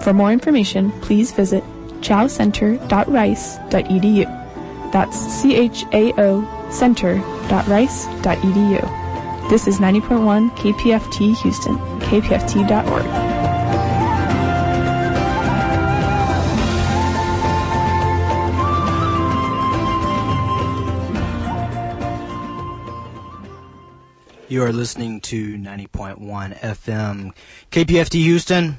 For more information, please visit chaocenter.rice.edu. That's CHAO center.rice.edu. This is 90.1 KPFT Houston, kpft.org. You are listening to 90.1 FM KPFT Houston.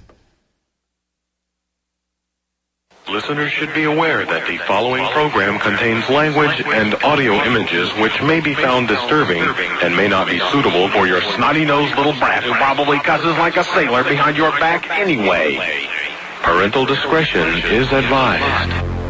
Listeners should be aware that the following program contains language and audio images which may be found disturbing and may not be suitable for your snotty-nosed little brat who probably cusses like a sailor behind your back anyway. Parental discretion is advised.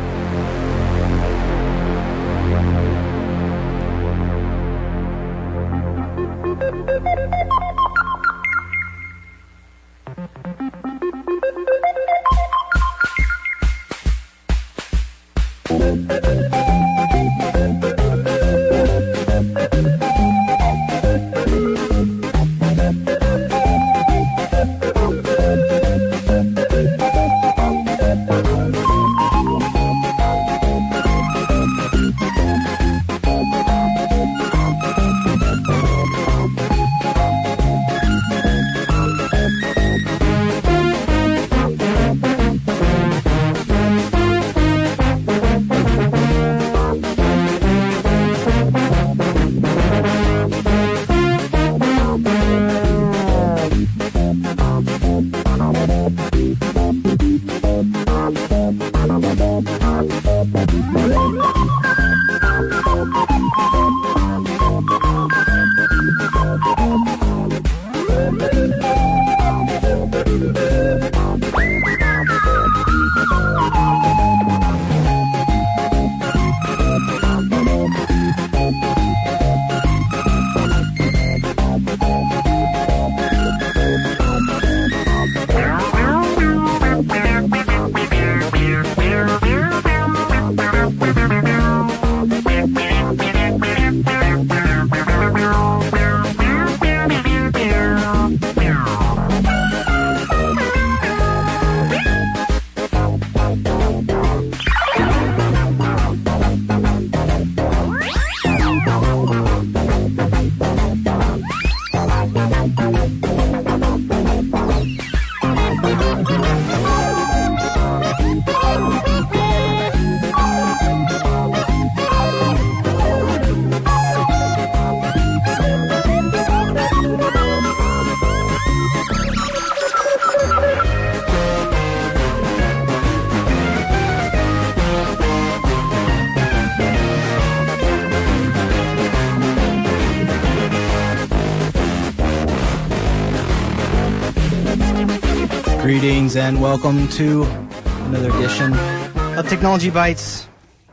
Greetings and welcome to another edition of Technology Bites.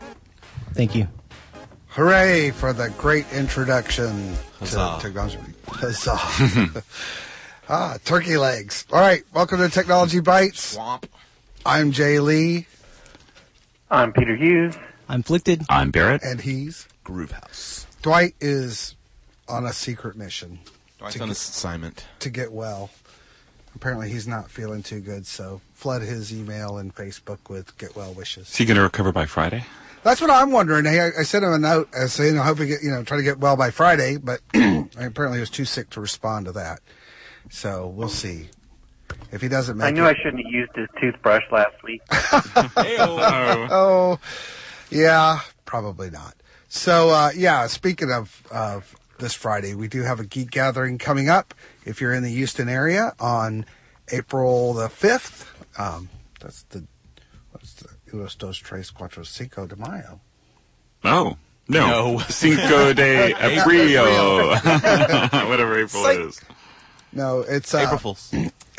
Thank you. Hooray for the great introduction to Technology. Huzzah. Turkey legs. All right, welcome to Technology Bites. Swamp. I'm Jay Lee. I'm Peter Hughes. I'm Flickted. I'm Barrett. And he's Groovehouse. Dwight is on a secret mission. Dwight's on this assignment. To get well. Apparently he's not feeling too good, so flood his email and Facebook with get well wishes. Is he going to recover by Friday? That's what I'm wondering. Hey, I sent him a note saying I hope he try to get well by Friday, but apparently he was too sick to respond to that. So we'll see. If he doesn't make I knew I shouldn't have used his toothbrush last week. Oh, yeah, probably not. So, speaking of this Friday, we do have a Geek Gathering coming up. If you're in the Houston area on April the 5th, what's the Unos, Dos, Tres, Cuatro, Cinco de Mayo. Oh, no. Cinco de Abril. Whatever April is. No, it's April Fools.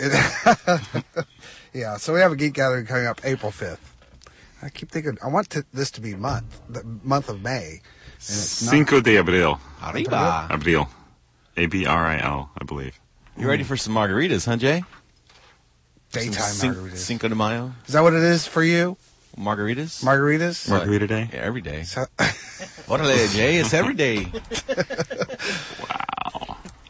Yeah, so we have a Geek Gathering coming up April 5th. I keep thinking, I want this to be the month of May. And it's Cinco de Abril. Arriba. Abril. A-B-R-I-L, I believe. You ready for some margaritas, huh, Jay? Daytime margaritas. Cinco de Mayo. Is that what it is for you? Margaritas? Margaritas? Margarita Day? Yeah, every day. So, Orale, Jay, it's every day. Wow.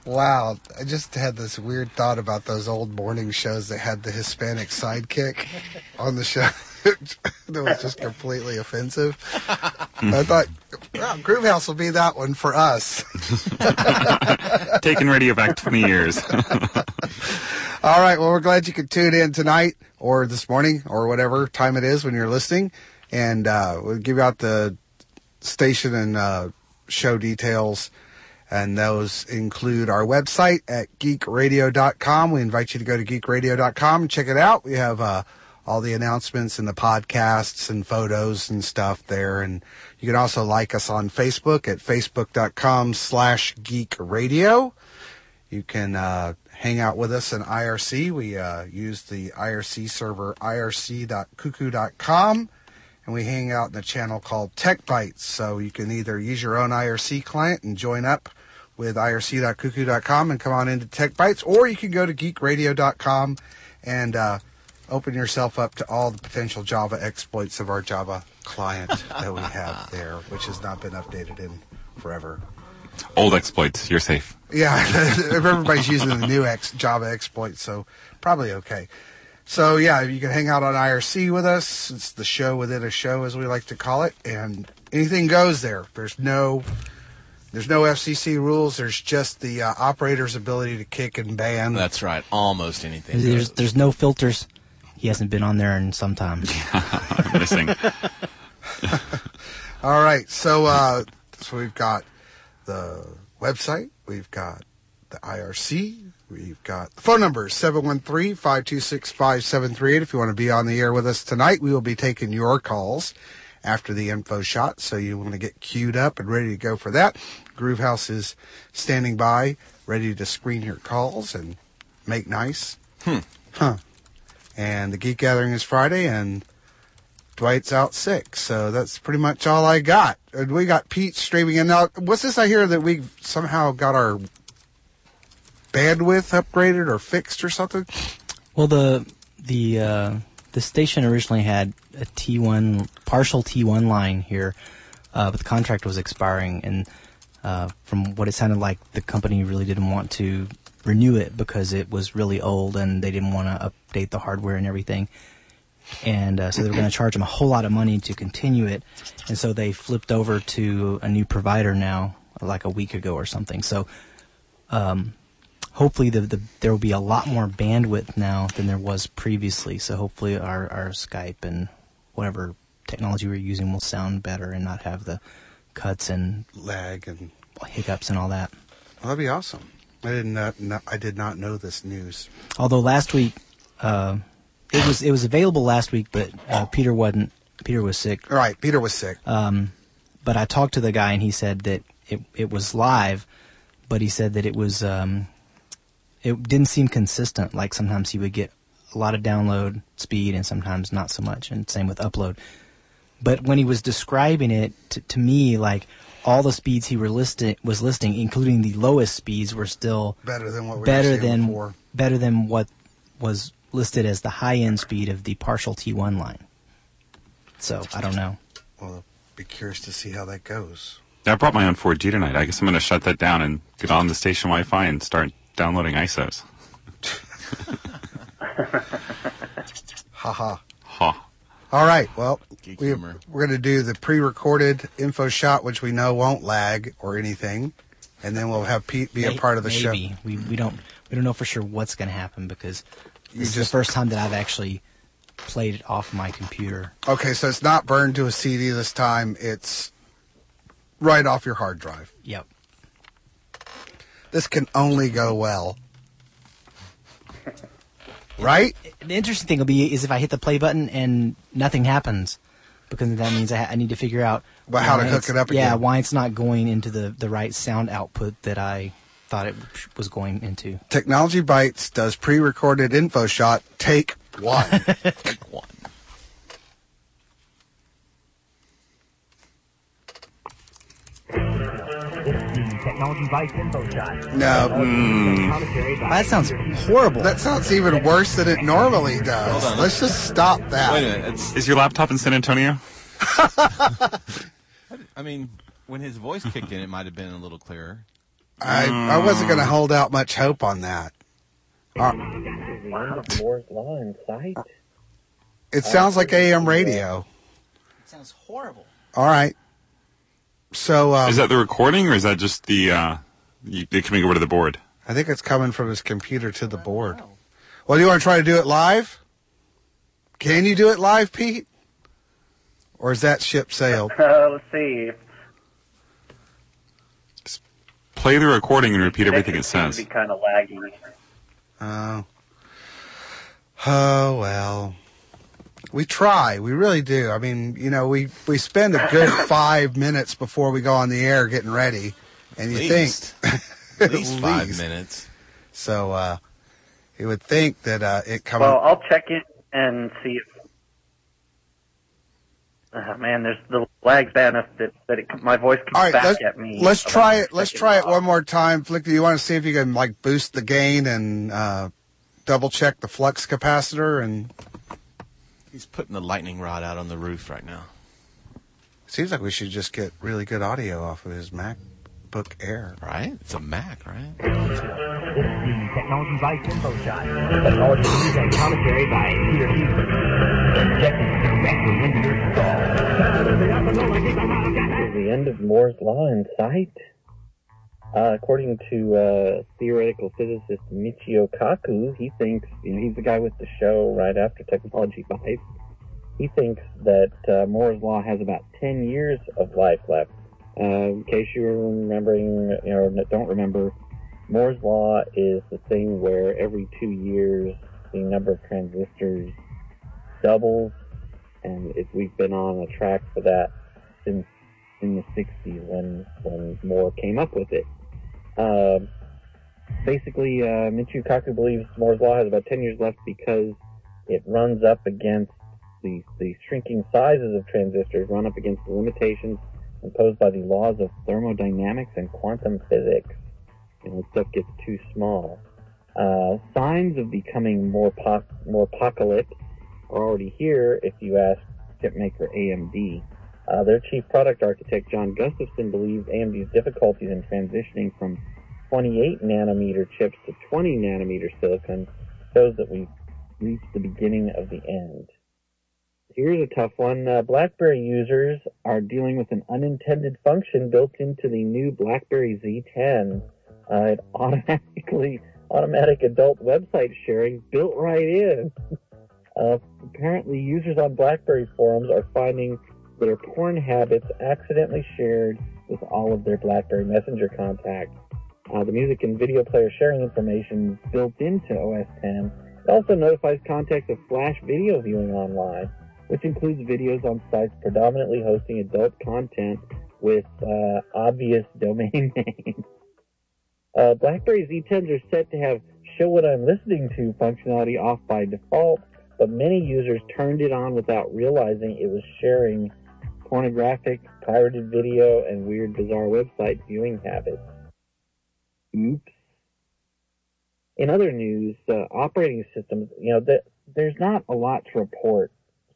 Wow. I just had this weird thought about those old morning shows that had the Hispanic sidekick on the show. That was just completely offensive. I thought, well, Groove House will be that one for us. Taking radio back 20 years. All right. Well, we're glad you could tune in tonight or this morning or whatever time it is when you're listening. And we'll give out the station and show details. And those include our website at geekradio.com. We invite you to go to geekradio.com and check it out. We have all the announcements and the podcasts and photos and stuff there. And you can also like us on Facebook at facebook.com/geekradio. You can hang out with us in IRC. We use the IRC server irc.cuckoo.com. And we hang out in a channel called Tech Bytes. So you can either use your own IRC client and join up with irc.cuckoo.com and come on into Tech Bytes, or you can go to geekradio.com and open yourself up to all the potential Java exploits of our Java client that we have there, which has not been updated in forever. Old exploits. You're safe. Yeah, everybody's using the new Java exploits, so probably okay. So, yeah, you can hang out on IRC with us. It's the show within a show, as we like to call it, and anything goes there. There's no FCC rules. There's just the operator's ability to kick and ban. That's right. Almost anything. There's no filters. He hasn't been on there in some time. Missing. All right, so we've got the website. We've got the IRC. We've got the phone number, 713-526-5738. If you want to be on the air with us tonight, we will be taking your calls after the info shot. So you want to get queued up and ready to go for that. Groove House is standing by, ready to screen your calls and make nice. And the Geek Gathering is Friday, and Dwight's out sick. So that's pretty much all I got. And we got Pete streaming in. Now, what's this I hear that we somehow got our bandwidth upgraded or fixed or something? Well, the station originally had a partial T1 line here, but the contract was expiring, and from what it sounded like, the company really didn't want to renew it because it was really old and they didn't want to update the hardware and everything. And so they were going to charge them a whole lot of money to continue it, and so they flipped over to a new provider now, like a week ago or something. So hopefully there will be a lot more bandwidth now than there was previously. So hopefully our Skype and whatever technology we're using will sound better and not have the cuts and lag and hiccups and all that. Well, that'd be awesome. I did not know this news. Although last week it was available last week, but Peter wasn't. Peter was sick. Right, Peter was sick. But I talked to the guy and he said that it was live, but he said that it was it didn't seem consistent. Like sometimes he would get a lot of download speed and sometimes not so much, and same with upload. But when he was describing it to me, like all the speeds he was listing, including the lowest speeds, were still better than what we were seeing before. Better than what was listed as the high-end speed of the partial T1 line. So I don't know. Well, I'll be curious to see how that goes. I brought my own 4G tonight. I guess I'm going to shut that down and get on the station Wi-Fi and start downloading ISOs. Ha. All right, well, we're going to do the pre-recorded info shot, which we know won't lag or anything, and then we'll have Pete be a part of the show. Maybe. We don't know for sure what's going to happen because this is the first time that I've actually played it off my computer. Okay, so it's not burned to a CD this time. It's right off your hard drive. Yep. This can only go well. Right? The interesting thing will be is if I hit the play button and nothing happens, because that means I need to figure out how to hook it up again. Yeah, why it's not going into the right sound output that I thought it was going into. Technology Bytes does pre-recorded info shot. Take one. Take one. Technology Bytes info shot. No. That sounds horrible. That sounds even worse than it normally does. Hold on. Let's just stop that. Wait a minute. Is your laptop in San Antonio? I mean, when his voice kicked in, it might have been a little clearer. I wasn't going to hold out much hope on that. Moore's Law in sight. It sounds like AM radio. It sounds horrible. All right. So is that the recording, or is that just the coming over to the board? I think it's coming from his computer to the board. Well, do you want to try to do it live? Can you do it live, Pete? Or is that ship sailed? Let's see. Just play the recording and repeat everything it Seems says. to be kind of laggy. Oh, well. We try. We really do. I mean, you know, we spend a good 5 minutes before we go on the air getting ready. And you think... At least 5 minutes. So, you would think that it comes... Well, I'll check it and see if... man, there's the lag's bad enough that my voice comes All right, back at me. Let's try it. Let's try it one more time. Flick, do you want to see if you can like boost the gain and double check the flux capacitor? And he's putting the lightning rod out on the roof right now. Seems like we should just get really good audio off of his MacBook Air. Right? It's a Mac, right? It's the Technology Vice Info Shot. Technology news and commentary by Peter Houston. Injecting directly into your skull. Is the end of Moore's Law in sight? According to theoretical physicist Michio Kaku, he thinks, he's the guy with the show right after Technology Vice. He thinks that Moore's Law has about 10 years of life left. In case you're remembering, or don't remember, Moore's Law is the thing where every 2 years the number of transistors doubles, and we've been on a track for that since in the 60s when Moore came up with it. Basically, Michio Kaku believes Moore's Law has about 10 years left because it runs up against the shrinking sizes of transistors, run up against the limitations imposed by the laws of thermodynamics and quantum physics. When stuff gets too small. Signs of becoming more apocalypse are already here if you ask chipmaker AMD. Their chief product architect, John Gustafson, believes AMD's difficulties in transitioning from 28 nanometer chips to 20 nanometer silicon shows that we've reached the beginning of the end. Here's a tough one. BlackBerry users are dealing with an unintended function built into the new BlackBerry Z10. It automatic adult website sharing built right in. Apparently, users on BlackBerry forums are finding their porn habits accidentally shared with all of their BlackBerry Messenger contacts. The music and video player sharing information built into OS X. It also notifies contacts of flash video viewing online, which includes videos on sites predominantly hosting adult content with obvious domain names. BlackBerry Z10s are set to have show what I'm listening to functionality off by default, but many users turned it on without realizing it was sharing pornographic, pirated video, and weird, bizarre website viewing habits. Oops. In other news, operating systems, there's not a lot to report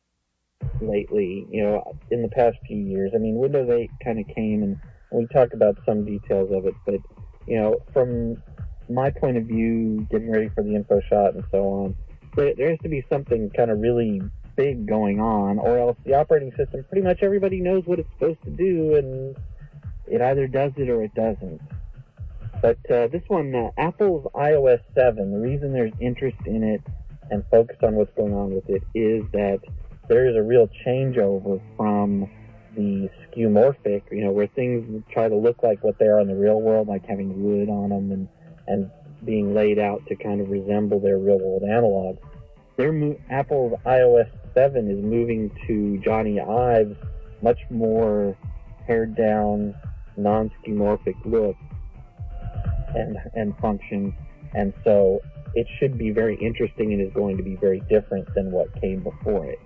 lately, in the past few years. I mean, Windows 8 kind of came, and we talked about some details of it, but from my point of view, getting ready for the info shot and so on, there has to be something kind of really big going on, or else the operating system, pretty much everybody knows what it's supposed to do, and it either does it or it doesn't. But this one, Apple's iOS 7, the reason there's interest in it and focus on what's going on with it is that there is a real changeover from the skeuomorphic, where things try to look like what they are in the real world, like having wood on them and being laid out to kind of resemble their real world analogs. Apple's iOS 7 is moving to Johnny Ive's much more pared down, non-skeuomorphic look and function, and so it should be very interesting and is going to be very different than what came before it.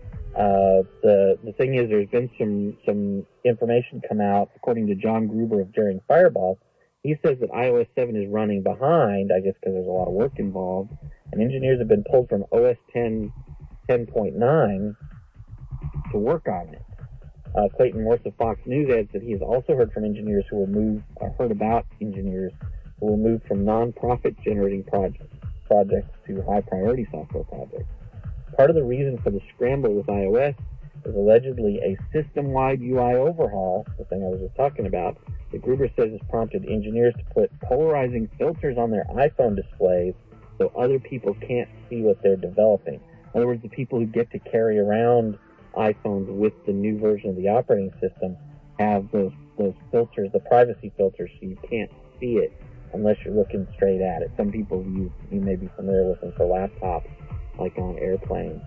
The thing is, there's been some information come out, according to John Gruber of Daring Fireball. He says that iOS 7 is running behind, I guess because there's a lot of work involved, and engineers have been pulled from OS 10.9 to work on it. Clayton Morse of Fox News adds that he has also heard from engineers who were moved, heard about engineers who were moved from non-profit generating projects to high-priority software projects. Part of the reason for the scramble with iOS is allegedly a system-wide UI overhaul, the thing I was just talking about, that Gruber says has prompted engineers to put polarizing filters on their iPhone displays so other people can't see what they're developing. In other words, the people who get to carry around iPhones with the new version of the operating system have those filters, the privacy filters, so you can't see it unless you're looking straight at it. Some people you may be familiar with them for laptops, like on airplanes.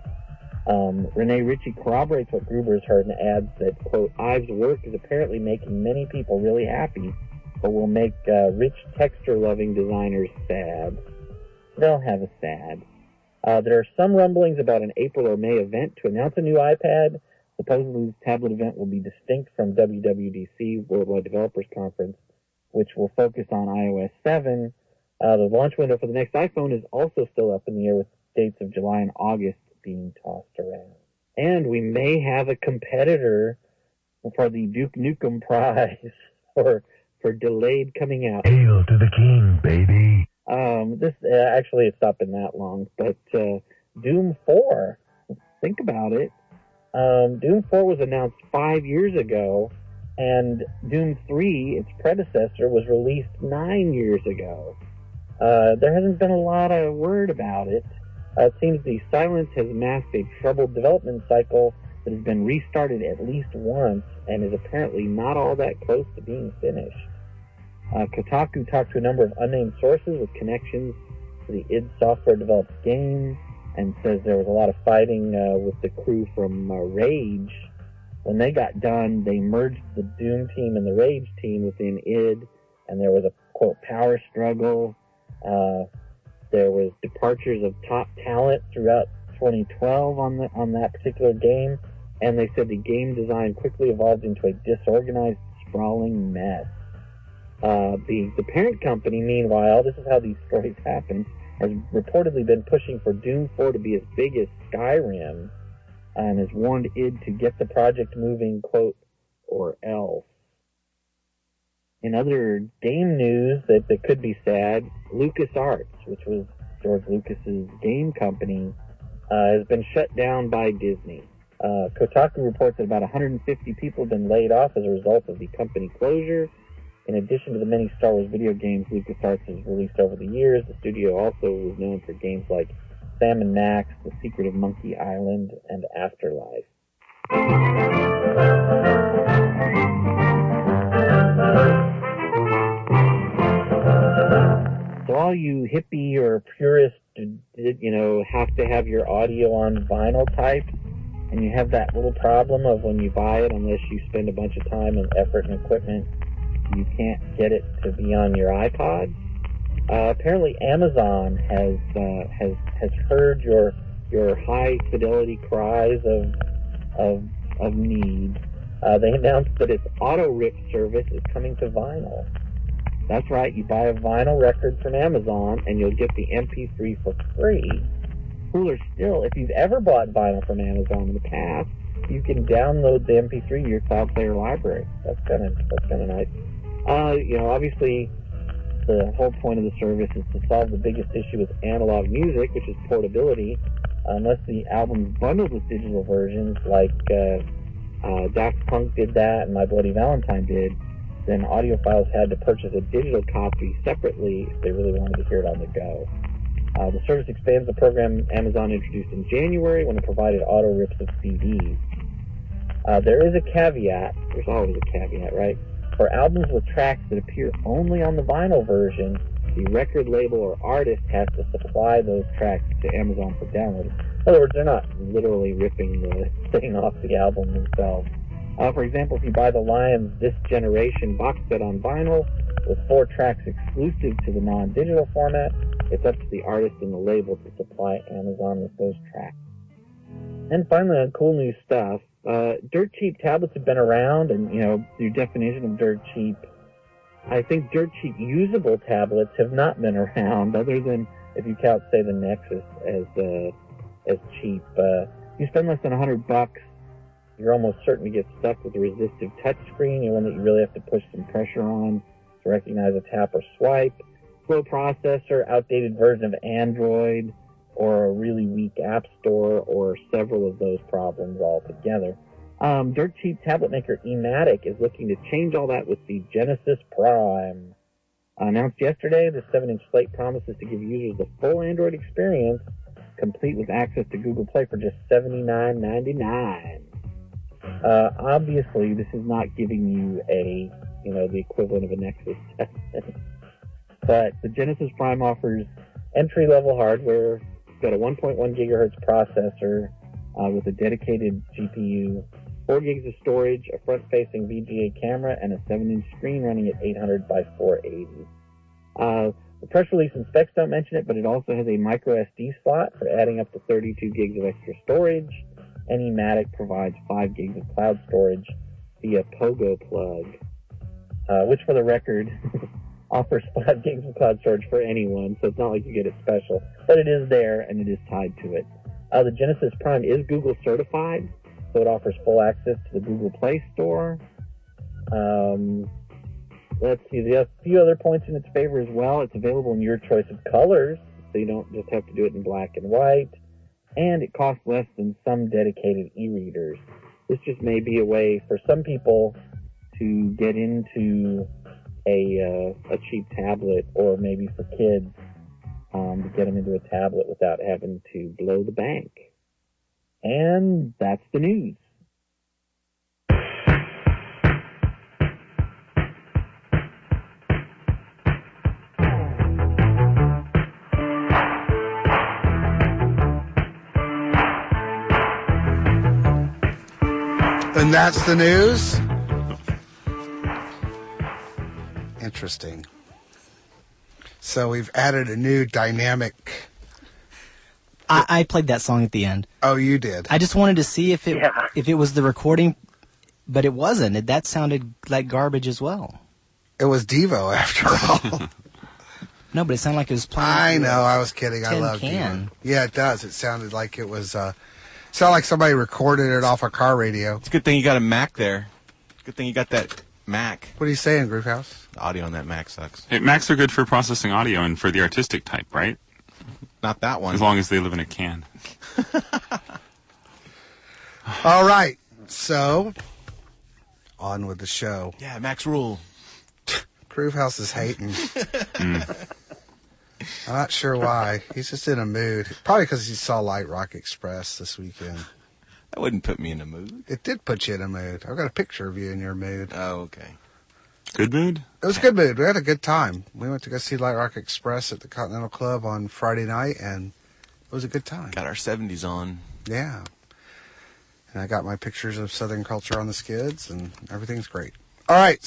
Renee Ritchie corroborates what Gruber has heard and adds that, quote, Ives' work is apparently making many people really happy, but will make rich texture-loving designers sad. They'll have a sad. There are some rumblings about an April or May event to announce a new iPad. Supposedly, this tablet event will be distinct from WWDC, Worldwide Developers Conference, which will focus on iOS 7. The launch window for the next iPhone is also still up in the air, with dates of July and August being tossed around. And we may have a competitor for the Duke Nukem Prize for delayed coming out. Hail to the king, baby. This actually, it's not been that long, but Doom 4, think about it. Doom 4 was announced 5 years ago, and Doom 3, its predecessor, was released 9 years ago. There hasn't been a lot of word about it. It seems the silence has masked a troubled development cycle that has been restarted at least once and is apparently not all that close to being finished. Kotaku talked to a number of unnamed sources with connections to the id Software developed game, and says there was a lot of fighting with the crew from Rage. When they got done, they merged the Doom team and the Rage team within id, and there was a, quote, power struggle. There was departures of top talent throughout 2012 on that particular game, and they said the game design quickly evolved into a disorganized, sprawling mess. The parent company, meanwhile, this is how these stories happen, has reportedly been pushing for Doom 4 to be as big as Skyrim, and has warned id to get the project moving, quote, or else. In other game news that could be sad, LucasArts, which was George Lucas's game company, has been shut down by Disney. Kotaku reports that about 150 people have been laid off as a result of the company closure. In addition to the many Star Wars video games LucasArts has released over the years, the studio also was known for games like Sam & Max, The Secret of Monkey Island, and Afterlife. So all you hippie or purist, have to have your audio on vinyl types, and you have that little problem of when you buy it, unless you spend a bunch of time and effort and equipment, you can't get it to be on your iPod. Apparently, Amazon has heard your high fidelity cries of need. They announced that its auto rip service is coming to vinyl. That's right, you buy a vinyl record from Amazon and you'll get the MP3 for free. Cooler still, if you've ever bought vinyl from Amazon in the past, you can download the MP3 to your Cloud Player library. That's kind of nice. Obviously, the whole point of the service is to solve the biggest issue with analog music, which is portability. Unless the album's bundled with digital versions, like Daft Punk did that and My Bloody Valentine did, then audiophiles had to purchase a digital copy separately if they really wanted to hear it on the go. The service expands the program Amazon introduced in January when it provided auto rips of CDs. There is a caveat. There's always a caveat, right? For albums with tracks that appear only on the vinyl version, the record label or artist has to supply those tracks to Amazon for downloading. In other words, they're not literally ripping the thing off the album themselves. For example, if you buy the Lions This Generation box set on vinyl with 4 tracks exclusive to the non-digital format, it's up to the artist and the label to supply Amazon with those tracks. And finally, on cool new stuff, dirt cheap tablets have been around, and, your definition of dirt cheap, I think dirt cheap usable tablets have not been around, other than if you count, say, the Nexus as cheap. You spend less than $100, you're almost certain to get stuck with a resistive touchscreen, one that you really have to push some pressure on to recognize a tap or swipe, slow processor, outdated version of Android, or a really weak app store, or several of those problems altogether. Dirt cheap tablet maker Ematic is looking to change all that with the Genesis Prime. Announced yesterday, the 7-inch slate promises to give users the full Android experience, complete with access to Google Play for just $79.99. Obviously, this is not giving you the equivalent of a Nexus 7. But the Genesis Prime offers entry-level hardware. It's got a 1.1 gigahertz processor with a dedicated GPU, 4 gigs of storage, a front-facing VGA camera, and a 7-inch screen running at 800 by 480. The press release and specs don't mention it, but it also has a micro SD slot for adding up to 32 gigs of extra storage, and Ematic provides 5 gigs of cloud storage via Pogo Plug, which, for the record, offers 5 gigs of cloud storage for anyone, so it's not like you get it special, but it is there, and it is tied to it. The Genesis Prime is Google certified, so it offers full access to the Google Play Store. Let's see, there are a few other points in its favor as well. It's available in your choice of colors, so you don't just have to do it in black and white, and it costs less than some dedicated e-readers. This just may be a way for some people to get into a cheap tablet, or maybe for kids to get them into a tablet without having to blow the bank. And that's the news. And that's the news? Interesting. So we've added a new dynamic. I played that song at the end. Oh, you did? I just wanted to see if it was the recording, but it wasn't. That sounded like garbage as well. It was Devo, after all. No, but it sounded like it was playing. I know, I was kidding. I love Devo. Yeah, it does. It sounded like it was... sounded like somebody recorded it off a car radio. It's a good thing you got a Mac there. Good thing you got that Mac. What are you saying, Groovehouse? The audio on that Mac sucks. Hey, Macs are good for processing audio and for the artistic type, right? Not that one. As long as they live in a can. All right. So, on with the show. Yeah, Max rule. Groovehouse is hating. I'm not sure why. He's just in a mood. Probably because he saw Light Rock Express this weekend. That wouldn't put me in a mood. It did put you in a mood. I've got a picture of you in your mood. Oh, okay. Good mood? It was a good mood. We had a good time. We went to go see Light Rock Express at the Continental Club on Friday night, and it was a good time. Got our 70s on. Yeah. And I got my pictures of Southern culture on the skids, and everything's great. All right,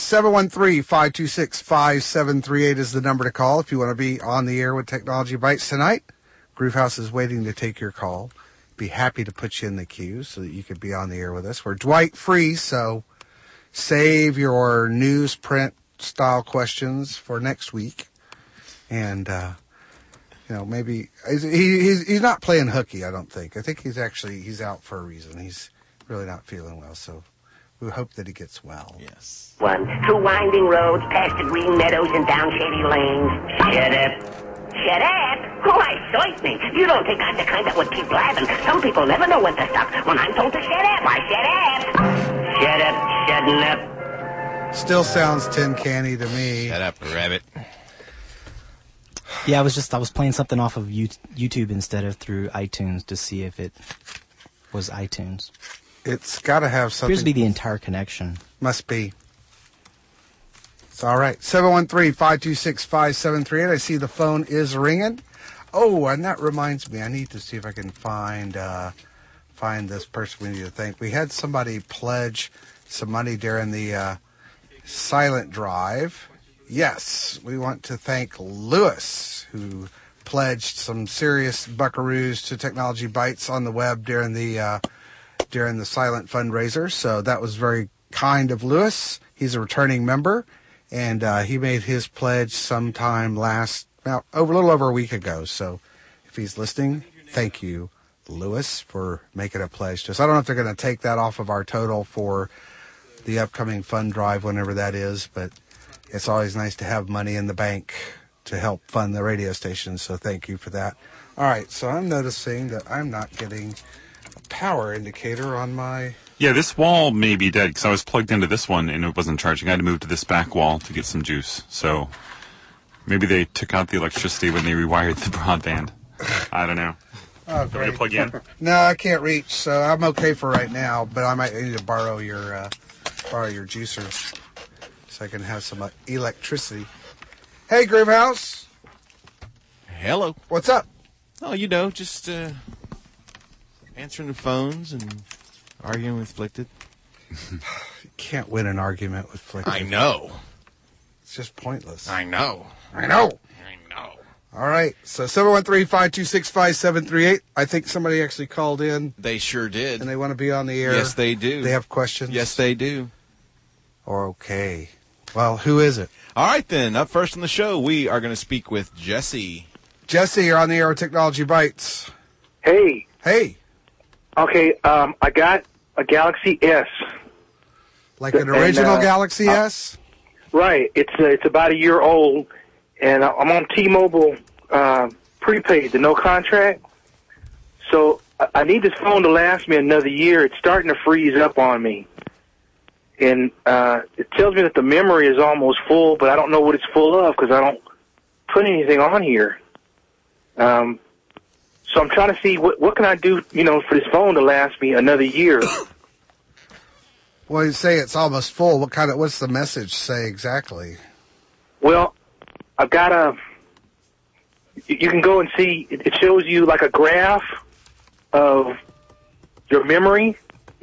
713-526-5738 is the number to call if you want to be on the air with Technology Bites tonight. Groovehouse is waiting to take your call. Be happy to put you in the queue so that you could be on the air with us. We're Dwight free, so save your newsprint style questions for next week. And, maybe he's not playing hooky, I don't think. I think he's out for a reason. He's really not feeling well, so we hope that he gets well. Yes. One, through winding roads, past the green meadows and down shady lanes. Shut up. Shut up? Why, certainly. You don't think I'm the kind that would keep blabbing. Some people never know when to stop. When I'm told to shut up, I shut up. Shut up, shutting up. Still sounds tin canny to me. Shut up, rabbit. Yeah, I was playing something off of YouTube instead of through iTunes to see if it was iTunes. It's got to have something. Appears to be the entire connection. Must be. It's all right. 713-526-5738. I see the phone is ringing. Oh, and that reminds me, I need to see if I can find this person we need to thank. We had somebody pledge some money during the silent drive. Yes, we want to thank Lewis, who pledged some serious buckaroos to Technology Bites on the web during the silent fundraiser. So that was very kind of Lewis. He's a returning member, and he made his pledge sometime a little over a week ago. So if he's listening, thank you, Lewis for making a pledge to us. I don't know if they're going to take that off of our total for the upcoming fund drive, whenever that is, but it's always nice to have money in the bank to help fund the radio station, so thank you for that. All right, so I'm noticing that I'm not getting a power indicator on my... Yeah, this wall may be dead, because I was plugged into this one and it wasn't charging. I had to move to this back wall to get some juice, so maybe they took out the electricity when they rewired the broadband. I don't know. Oh, great. Want me to plug you in? No, I can't reach, so I'm okay for right now, but I might need to borrow your juicer so I can have some electricity. Hey, Groovehouse. Hello. What's up? Oh, just answering the phones and arguing with Flicted. You can't win an argument with Flicted. I know. It's just pointless. I know. All right, so 713-526-5738. I think somebody actually called in. They sure did. And they want to be on the air. Yes, they do. They have questions? Yes, they do. Okay. Well, who is it? All right, then. Up first on the show, we are going to speak with Jesse. Jesse, you're on the air with Technology Bites. Hey. Hey. Okay, I got a Galaxy S. Like an original Galaxy S? Right. It's about a year old, and I'm on T-Mobile prepaid, the no contract. So I need this phone to last me another year. It's starting to freeze up on me. And it tells me that the memory is almost full, but I don't know what it's full of because I don't put anything on here. So I'm trying to see what can I do, for this phone to last me another year. Well, you say it's almost full. What's the message say exactly? Well, I've got you can go and see, it shows you like a graph of your memory.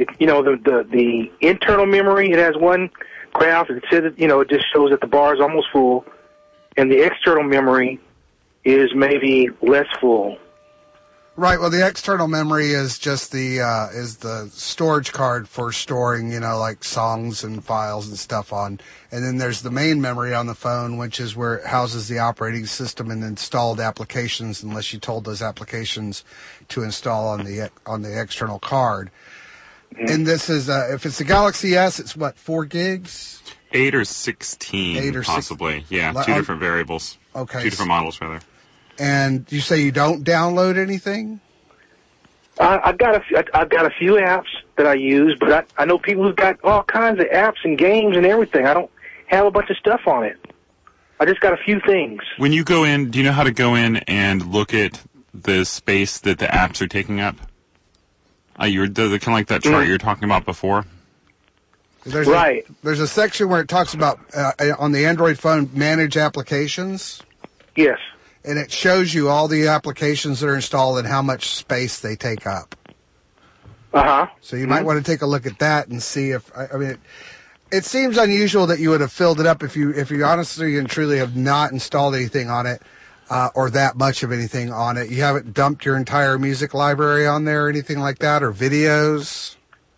The internal memory, it has one graph. It says it just shows that the bar is almost full, and the external memory is maybe less full. Right. Well, the external memory is just the storage card for storing, like songs and files and stuff on. And then there's the main memory on the phone, which is where it houses the operating system and installed applications, unless you told those applications to install on the external card. Mm-hmm. And this is, if it's a Galaxy S, it's what, 4 gigs? 8 or 16, 8 or possibly. Yeah, 2 different variables. Okay. 2 different models, rather. And you say you don't download anything? I've got a few apps that I use, but I know people who've got all kinds of apps and games and everything. I don't have a bunch of stuff on it. I just got a few things. When you go in, do you know how to go in and look at the space that the apps are taking up? Kind of like that chart you were talking about before? There's a section where it talks about, on the Android phone, manage applications. Yes. And it shows you all the applications that are installed and how much space they take up. Uh-huh. So you might want to take a look at that and see if, it seems unusual that you would have filled it up if you honestly and truly have not installed anything on it, or that much of anything on it. You haven't dumped your entire music library on there or anything like that, or videos?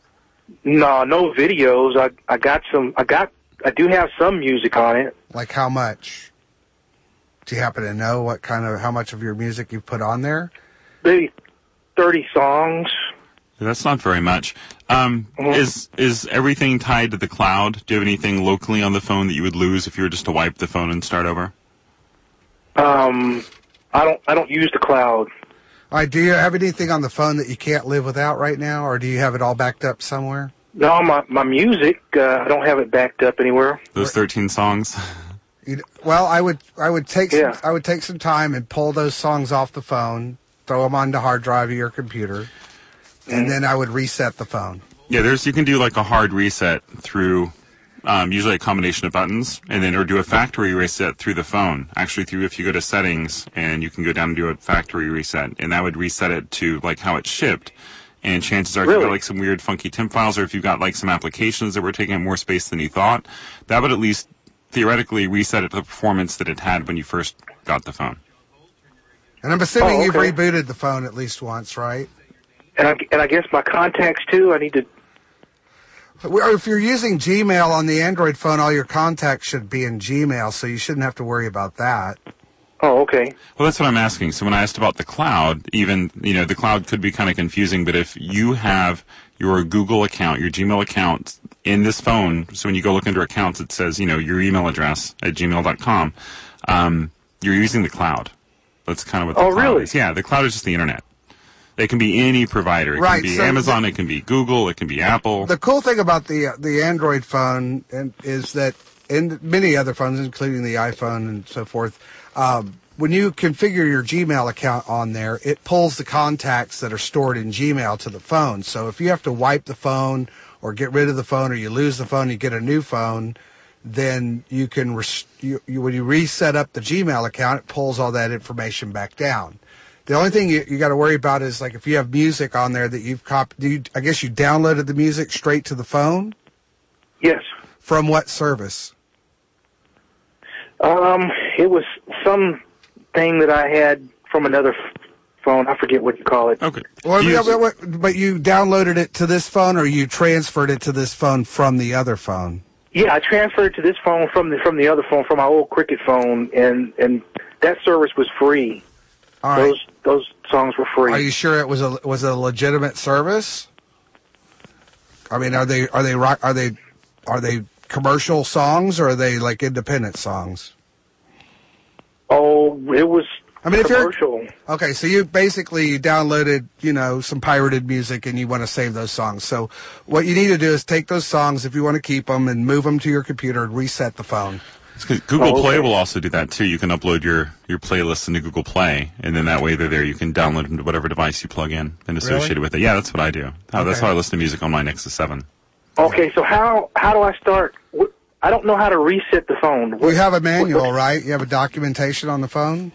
No videos. I do have some music on it. Like how much? Do you happen to know how much of your music you've put on there? Maybe 30 songs. That's not very much. Is everything tied to the cloud? Do you have anything locally on the phone that you would lose if you were just to wipe the phone and start over? I don't use the cloud. All right, do you have anything on the phone that you can't live without right now, or do you have it all backed up somewhere? No, my music, I don't have it backed up anywhere. Those 13 songs? Well, I would take some time and pull those songs off the phone, throw them onto hard drive of your computer, and then I would reset the phone. Yeah, you can do like a hard reset through usually a combination of buttons, or do a factory reset through the phone. Actually, if you go to settings and you can go down and do a factory reset, and that would reset it to like how it shipped. And chances are, if you've got like some weird funky temp files, or if you've got like some applications that were taking up more space than you thought, that would at least theoretically reset it to the performance that it had when you first got the phone. And I'm assuming you've rebooted the phone at least once, right? And I guess my contacts too. I need to. If you're using Gmail on the Android phone, all your contacts should be in Gmail, so you shouldn't have to worry about that. Oh, okay. Well, that's what I'm asking. So when I asked about the cloud, even, the cloud could be kind of confusing, but if you have your Google account, your Gmail account in this phone, so when you go look under accounts, it says, your email address at gmail.com, you're using the cloud. That's kind of what the cloud is. Yeah, the cloud is just the internet. It can be any provider. It can be Amazon, it can be Google, it can be Apple. The cool thing about the Android phone is that, and many other phones, including the iPhone and so forth, when you configure your Gmail account on there, it pulls the contacts that are stored in Gmail to the phone. So if you have to wipe the phone or get rid of the phone, or you lose the phone, you get a new phone, then you can, when you reset up the Gmail account, it pulls all that information back down. The only thing you got to worry about is, like, if you have music on there that you've copied, I guess you downloaded the music straight to the phone? Yes. From what service? It was some thing that I had from another phone. I forget what you call it. Okay. Well, but you downloaded it to this phone, or you transferred it to this phone from the other phone? Yeah, I transferred to this phone from the other phone, from my old Cricket phone, and that service was free. All right. Those songs were free. Are you sure it was a legitimate service? I mean, are they commercial songs, or are they like independent songs? Oh, it was commercial. Okay, so you basically downloaded, some pirated music, and you want to save those songs. So what you need to do is take those songs, if you want to keep them, and move them to your computer and reset the phone. Google Play will also do that too. You can upload your playlists into Google Play, and then that way they're there. You can download them to whatever device you plug in and associated with it. Yeah, that's what I do. That's how I listen to music on my Nexus 7. Okay, so how do I start? I don't know how to reset the phone. You have a manual, right? You have a documentation on the phone?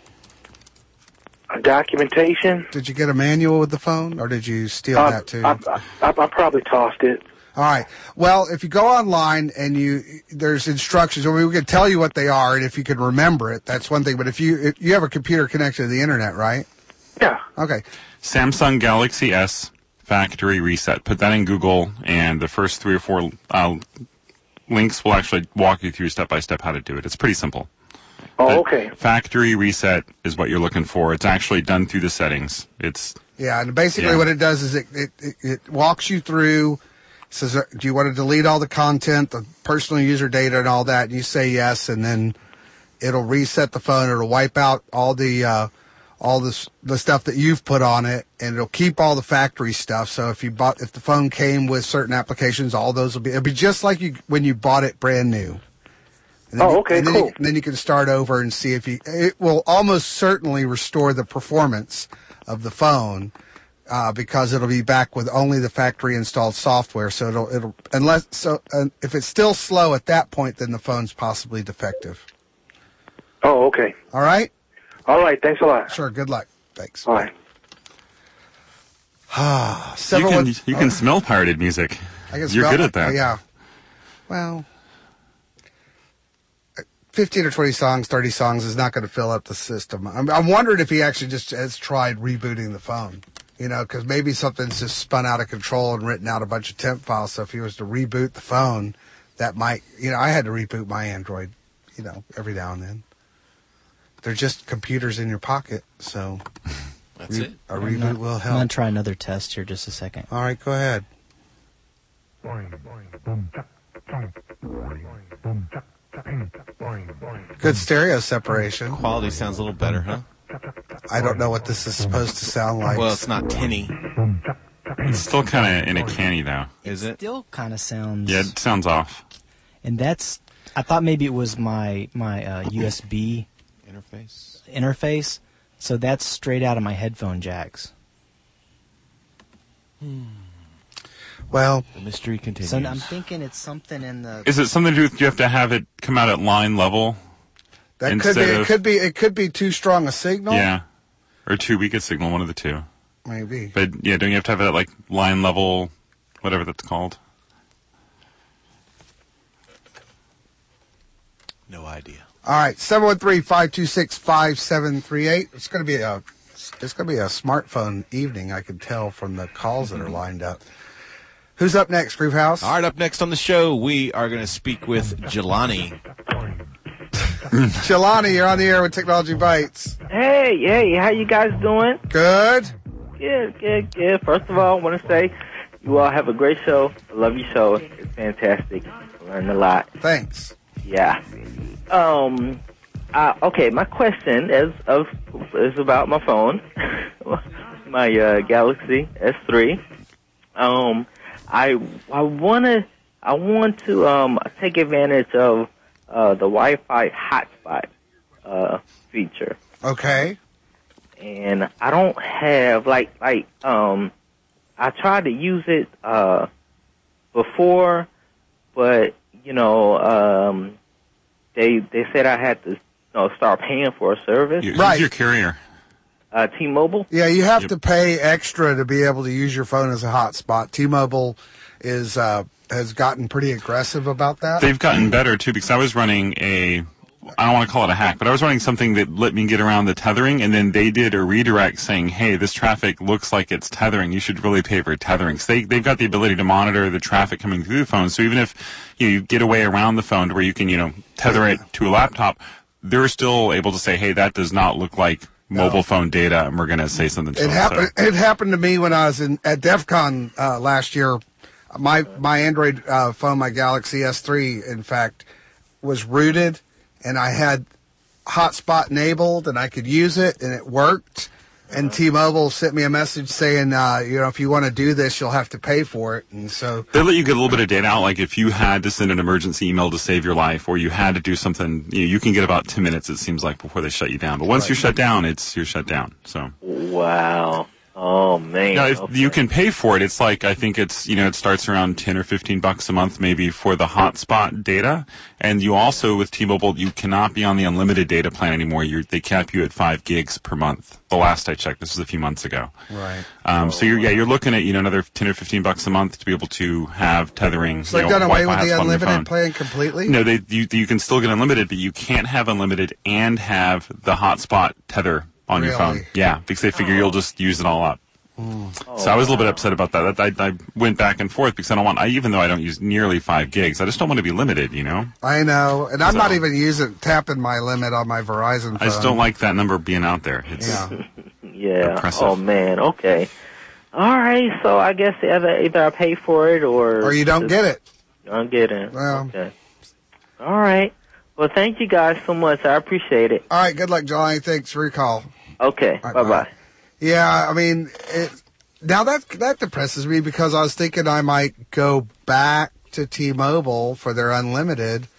A documentation? Did you get a manual with the phone, or did you steal that too? I probably tossed it. All right. Well, if you go online and there's instructions, or we can tell you what they are, and if you can remember it, that's one thing. But if you have a computer connected to the internet, right? Yeah. Okay. Samsung Galaxy S factory reset. Put that in Google, and the first 3 or 4 links will actually walk you through step by step how to do it. It's pretty simple. Oh, okay. Factory reset is what you're looking for. It's actually done through the settings. Yeah, and basically what it does is it walks you through. Says, do you want to delete all the content, the personal user data, and all that? And you say yes, and then it'll reset the phone. It'll wipe out all the stuff that you've put on it, and it'll keep all the factory stuff. So if the phone came with certain applications, all those it'll be just like when you bought it brand new. Okay, cool. Then you can start over and see it will almost certainly restore the performance of the phone. Because it'll be back with only the factory installed software, so if it's still slow at that point, then the phone's possibly defective. Oh, okay. All right. All right. Thanks a lot. Sure. Good luck. Thanks. Bye. You can smell pirated music. You're good at that. Yeah. Well, 15 or 20 songs, 30 songs is not going to fill up the system. I'm wondering if he actually just has tried rebooting the phone. Because maybe something's just spun out of control and written out a bunch of temp files. So if he was to reboot the phone, that might, I had to reboot my Android, every now and then. They're just computers in your pocket, so that's it. A reboot will help. I'm going to try another test here just a second. All right, go ahead. Good stereo separation. Quality sounds a little better, huh? I don't know what this is supposed to sound like. Well, it's not tinny. It's still kind of in a canny, though. Is it? Still kind of sounds... Yeah, it sounds off. And I thought maybe it was my USB interface. So that's straight out of my headphone jacks. Well, the mystery continues. So I'm thinking it's something in the... Is it something to do with you have to have it come out at line level? That it could be too strong a signal. Yeah. Or too weak a signal, one of the two. Maybe. But yeah, don't you have to have it at like line level, whatever that's called? No idea. All right, 713-526-5738. It's going to be a smartphone evening, I can tell from the calls that are lined up. Who's up next, Groovehouse? All right, up next on the show, we are going to speak with Jelani. Shalani, you're on the air with Technology Bites. Hey, how you guys doing? Good. Good. First of all, I want to say you all have a great show. I love your show. It's fantastic. I learned a lot. Thanks. Yeah. Okay, my question is about my phone, my Galaxy S3. I want to take advantage of the Wi-Fi hotspot feature. Okay. And I don't have I tried to use it before, but they said I had to start paying for a service. Who's your carrier? T-Mobile. Yeah, you have to pay extra to be able to use your phone as a hotspot. T-Mobile has gotten pretty aggressive about that. They've gotten better too, because I was running I don't want to call it a hack, but I was running something that let me get around the tethering, and then they did a redirect saying, hey, this traffic looks like it's tethering. You should really pay for tethering. So they've got the ability to monitor the traffic coming through the phone. So even if you get away around the phone to where you can tether it to a laptop, they're still able to say, hey, that does not look like mobile phone data, and we're going to say something to them. It happened to me when I was at DEF CON last year. My Android phone, my Galaxy S3, in fact, was rooted, and I had hotspot enabled, and I could use it, and it worked. And T-Mobile sent me a message saying, if you want to do this, you'll have to pay for it. And so they let you get a little bit of data out. Like if you had to send an emergency email to save your life, or you had to do something, you can get about 10 minutes, it seems like, before they shut you down. But once you're shut down, you're shut down. So. Wow. Oh man. Now, if you can pay for it, it's like, I think it's, it starts around $10 or $15 a month maybe for the hotspot data. And you also, with T-Mobile, you cannot be on the unlimited data plan anymore. They cap you at 5 gigs per month. The last I checked, this was a few months ago. Right. So you're looking at, another $10 or $15 a month to be able to have tethering. So they've done away with the unlimited plan completely? No, you can still get unlimited, but you can't have unlimited and have the hotspot tether on your phone. Yeah, because they figure you'll just use it all up. So I was a little bit upset about that. I went back and forth because even though I don't use nearly 5 gigs, I just don't want to be limited, I know. And I'm not even tapping my limit on my Verizon phone. I just don't like that number being out there. It's yeah. oppressive. Oh, man. Okay. All right. So I guess either I pay for it or you don't get it. Don't get it. Well. Okay. All right. Well, thank you guys so much. I appreciate it. All right. Good luck, Johnny. Thanks for your call. Okay. Right, bye-bye. Yeah, I mean, now that depresses me because I was thinking I might go back to T-Mobile for their unlimited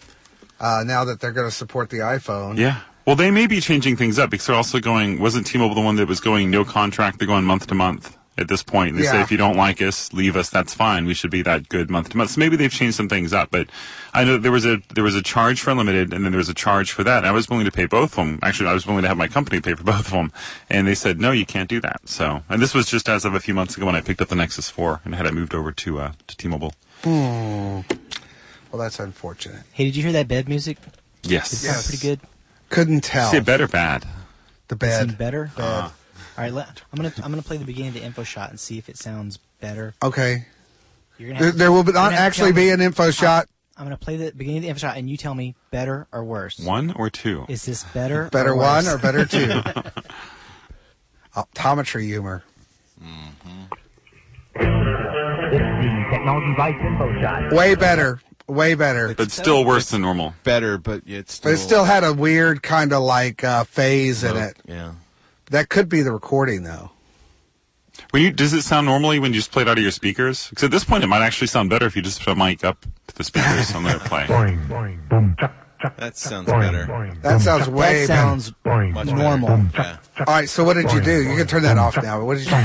now that they're going to support the iPhone. Yeah. Well, they may be changing things up because they're also wasn't T-Mobile the one that was going no contract? They're going month to month at this point. And they say, if you don't like us, leave us. That's fine. We should be that good month to month. So maybe they've changed some things up. But I know there was a charge for unlimited, and then there was a charge for that. And I was willing to pay both of them. Actually, I was willing to have my company pay for both of them. And they said, no, you can't do that. So, and this was just as of a few months ago when I picked up the Nexus 4 and had it moved over to T-Mobile. Well, that's unfortunate. Hey, did you hear that bed music? Yes. Did it sound pretty good? Couldn't tell. Is it bad or bad? The bed. Is it better? Bad. All right, I'm gonna play the beginning of the info shot and see if it sounds better. Okay. There will not actually be an info shot. I'm gonna play the beginning of the info shot, and you tell me better or worse. 1 or 2? Is this better? Better or worse? 1 or better 2? Optometry humor. It's the Technology Bites info shot. Way better. Way better. But still worse than normal. Better, but it's still... But it still had a weird kind of like phase in it. Yeah. That could be the recording, though. Does it sound normally when you just play it out of your speakers? Because at this point, it might actually sound better if you just put a mic up to the speakers and let it play. That sounds better. That sounds way better. That sounds normal. Yeah. All right, so what did you do? You can turn that off now. What did you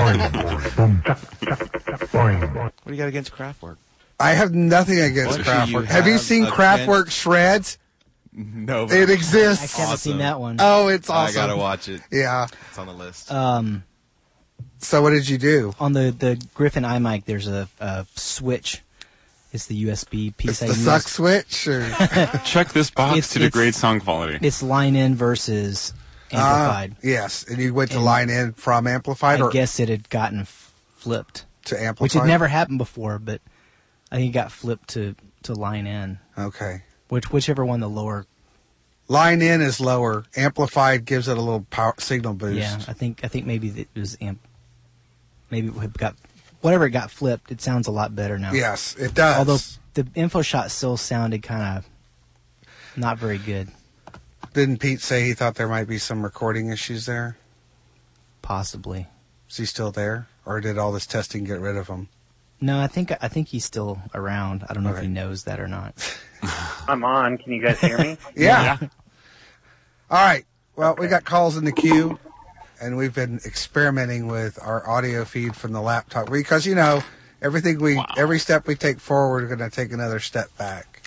do? What do you got against Kraftwerk? I have nothing against Kraftwerk. Have you seen Kraftwerk Shreds? No. It exists. I haven't seen that one. Oh, it's awesome. I gotta watch it. Yeah. It's on the list. So what did you do? On the Griffin iMic, there's a switch. It's the USB piece. It's the suck switch? Or? Check this box to degrade sound quality. It's line in versus amplified. Yes, and you went to line in from amplified? I guess it had gotten flipped. To amplified? Which had never happened before, but I think it got flipped to line in. Okay. Whichever one the lower Line in is lower. Amplified gives it a little power signal boost. Yeah, I think maybe it was maybe it got whatever it got flipped. It sounds a lot better now. Yes, it does. Although the info shot still sounded kind of not very good. Didn't Pete say he thought there might be some recording issues there? Possibly. Is he still there, or did all this testing get rid of him? No, I think he's still around. I don't know if he knows that or not. I'm on. Can you guys hear me? Yeah. All right. Well, we got calls in the queue, and we've been experimenting with our audio feed from the laptop because every step we take forward, we're going to take another step back.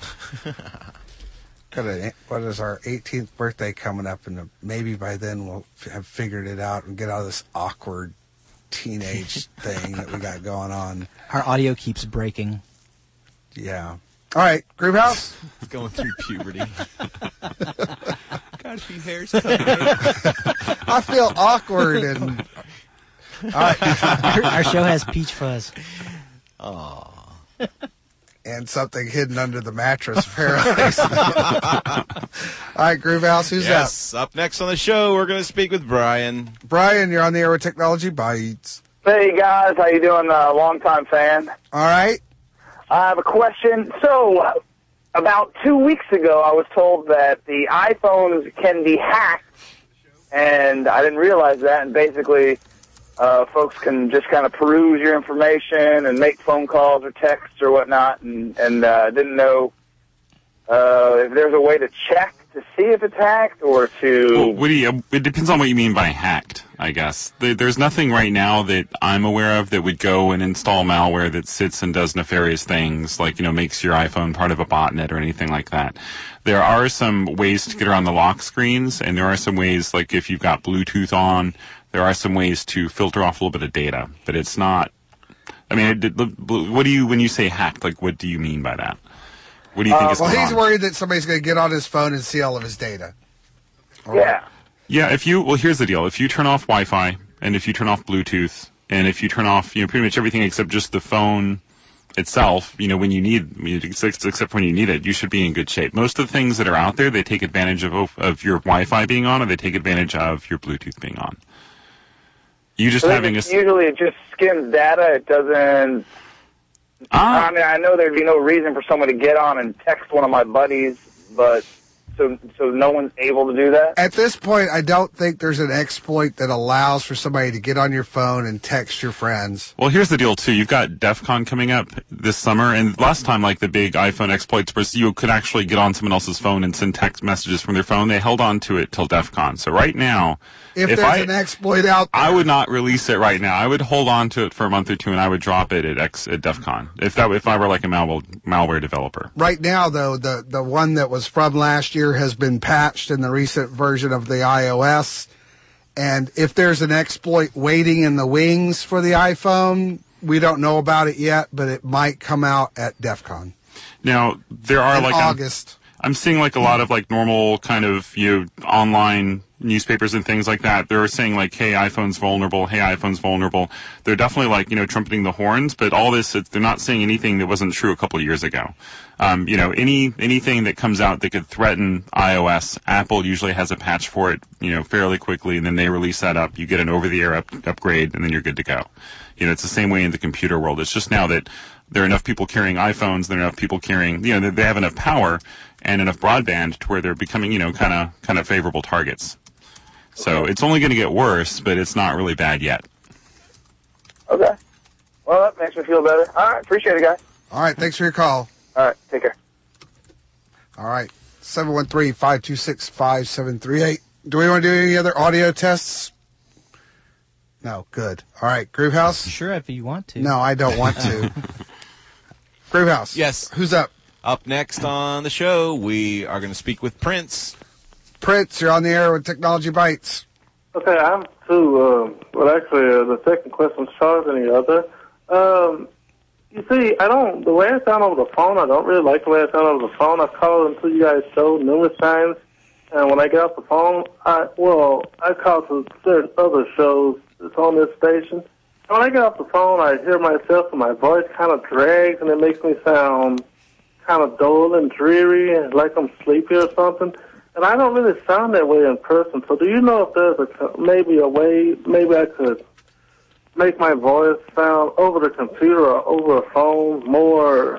What is our 18th birthday coming up, and maybe by then we'll have figured it out and get out of this awkward teenage thing that we got going on. Our audio keeps breaking. Yeah. All right, Groove House. Going through puberty. Got a few hairs coming in. I feel awkward and. All right. Our show has peach fuzz. Oh. And something hidden under the mattress, apparently. All right, Groove House, who's Yes, up next on the show, we're going to speak with Brian. Brian, you're on the air with Technology Bites. Hey, guys. How you doing? Long-time fan. All right. I have a question. So, about 2 weeks ago, I was told that the iPhones can be hacked, and I didn't realize that, and basically folks can just kind of peruse your information and make phone calls or texts or whatnot, and didn't know if there's a way to check to see if it's hacked or to... Well, it depends on what you mean by hacked, I guess. There's nothing right now that I'm aware of that would go and install malware that sits and does nefarious things, like, makes your iPhone part of a botnet or anything like that. There are some ways to get around the lock screens, and there are some ways, like if you've got Bluetooth on, there are some ways to filter off a little bit of data, but it's not... I mean, when you say hacked, like, what do you mean by that? What do you think is going on? Well, he's worried that somebody's going to get on his phone and see all of his data. Yeah. Yeah, here's the deal. If you turn off Wi-Fi, and if you turn off Bluetooth, and if you turn off, pretty much everything except just the phone itself, when you need, except when you need it, you should be in good shape. Most of the things that are out there, they take advantage of your Wi-Fi being on, or they take advantage of your Bluetooth being on. Usually it just skims data. It doesn't... I mean, I know there'd be no reason for someone to get on and text one of my buddies, but so no one's able to do that? At this point, I don't think there's an exploit that allows for somebody to get on your phone and text your friends. Well, here's the deal, too. You've got DEF CON coming up this summer, and last time, like, the big iPhone exploits was you could actually get on someone else's phone and send text messages from their phone. They held on to it till DEF CON. So right now... If there's an exploit out there... I would not release it right now. I would hold on to it for a month or two, and I would drop it at DEF CON, if I were like a malware developer. Right now, though, the one that was from last year has been patched in the recent version of the iOS. And if there's an exploit waiting in the wings for the iPhone, we don't know about it yet, but it might come out at DEF CON. Now, there are in August. I'm seeing like a lot of like normal kind of online newspapers and things like that. They're saying like, hey, iPhone's vulnerable. Hey, iPhone's vulnerable. They're definitely like, trumpeting the horns, but all this, they're not saying anything that wasn't true a couple of years ago. Anything that comes out that could threaten iOS, Apple usually has a patch for it, fairly quickly, and then they release that up. You get an over-the-air upgrade, and then you're good to go. It's the same way in the computer world. It's just now that there are enough people carrying iPhones, there are enough people carrying, they have enough power and enough broadband to where they're becoming, kind of favorable targets. So it's only going to get worse, but it's not really bad yet. Okay. Well, that makes me feel better. All right. Appreciate it, guys. All right. Thanks for your call. All right. Take care. All right. 713-526-5738. Do we want to do any other audio tests? No. Good. All right. Groove House? Sure, if you want to. No, I don't want to. Groove House. Yes. Who's up? Up next on the show, we are going to speak with Prince. Prince, you're on the air with Technology Bites. Okay, I have two. The second question's shorter than the other. You see, the way I sound over the phone, I don't really like the way I sound over the phone. I've called into you guys' show numerous times, and when I get off the phone, I call to certain other shows that's on this station. And when I get off the phone, I hear myself, and my voice kind of drags, and it makes me sound kind of dull and dreary, and like I'm sleepy or something. And I don't really sound that way in person. So do you know if there's maybe a way, maybe I could make my voice sound over the computer or over a phone more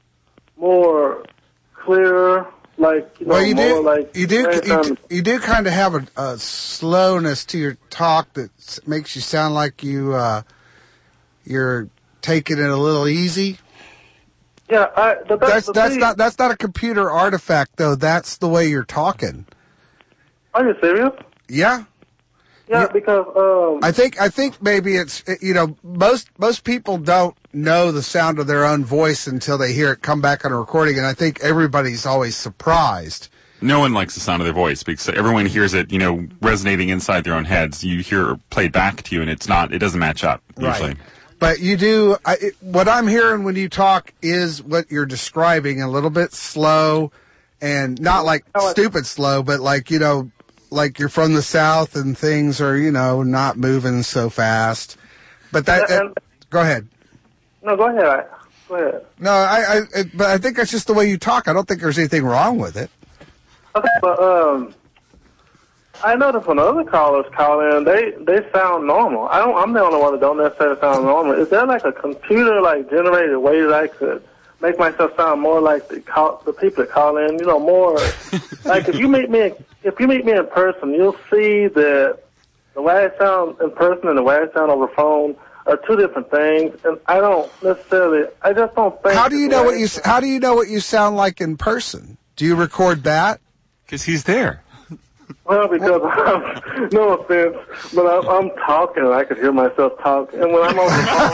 clearer? Like, you know, well, you do kind of have a slowness to your talk that makes you sound like you're taking it a little easy. Yeah, that's not a computer artifact though. That's the way you're talking. Are you serious? Yeah. Yeah, because I think maybe it's most people don't know the sound of their own voice until they hear it come back on a recording, and I think everybody's always surprised. No one likes the sound of their voice because everyone hears it, resonating inside their own heads. You hear it played back to you, and it doesn't match up usually. Right. But you do. What I'm hearing when you talk is what you're describing, a little bit slow, and not like stupid slow, but like like you're from the South and things are not moving so fast. But go ahead. No, go ahead. Go ahead. No, but I think that's just the way you talk. I don't think there's anything wrong with it. Okay, but I noticed when other callers call in, they sound normal. I'm the only one that don't necessarily sound normal. Is there like a computer generated way that I could make myself sound more like the people that call in? More like if you meet me in person, you'll see that the way I sound in person and the way I sound over phone are two different things. And I just don't think. How do you know what you sound like in person? Do you record that? Because he's there. Well, because no offense, but I'm talking and I could hear myself talk. And when I'm on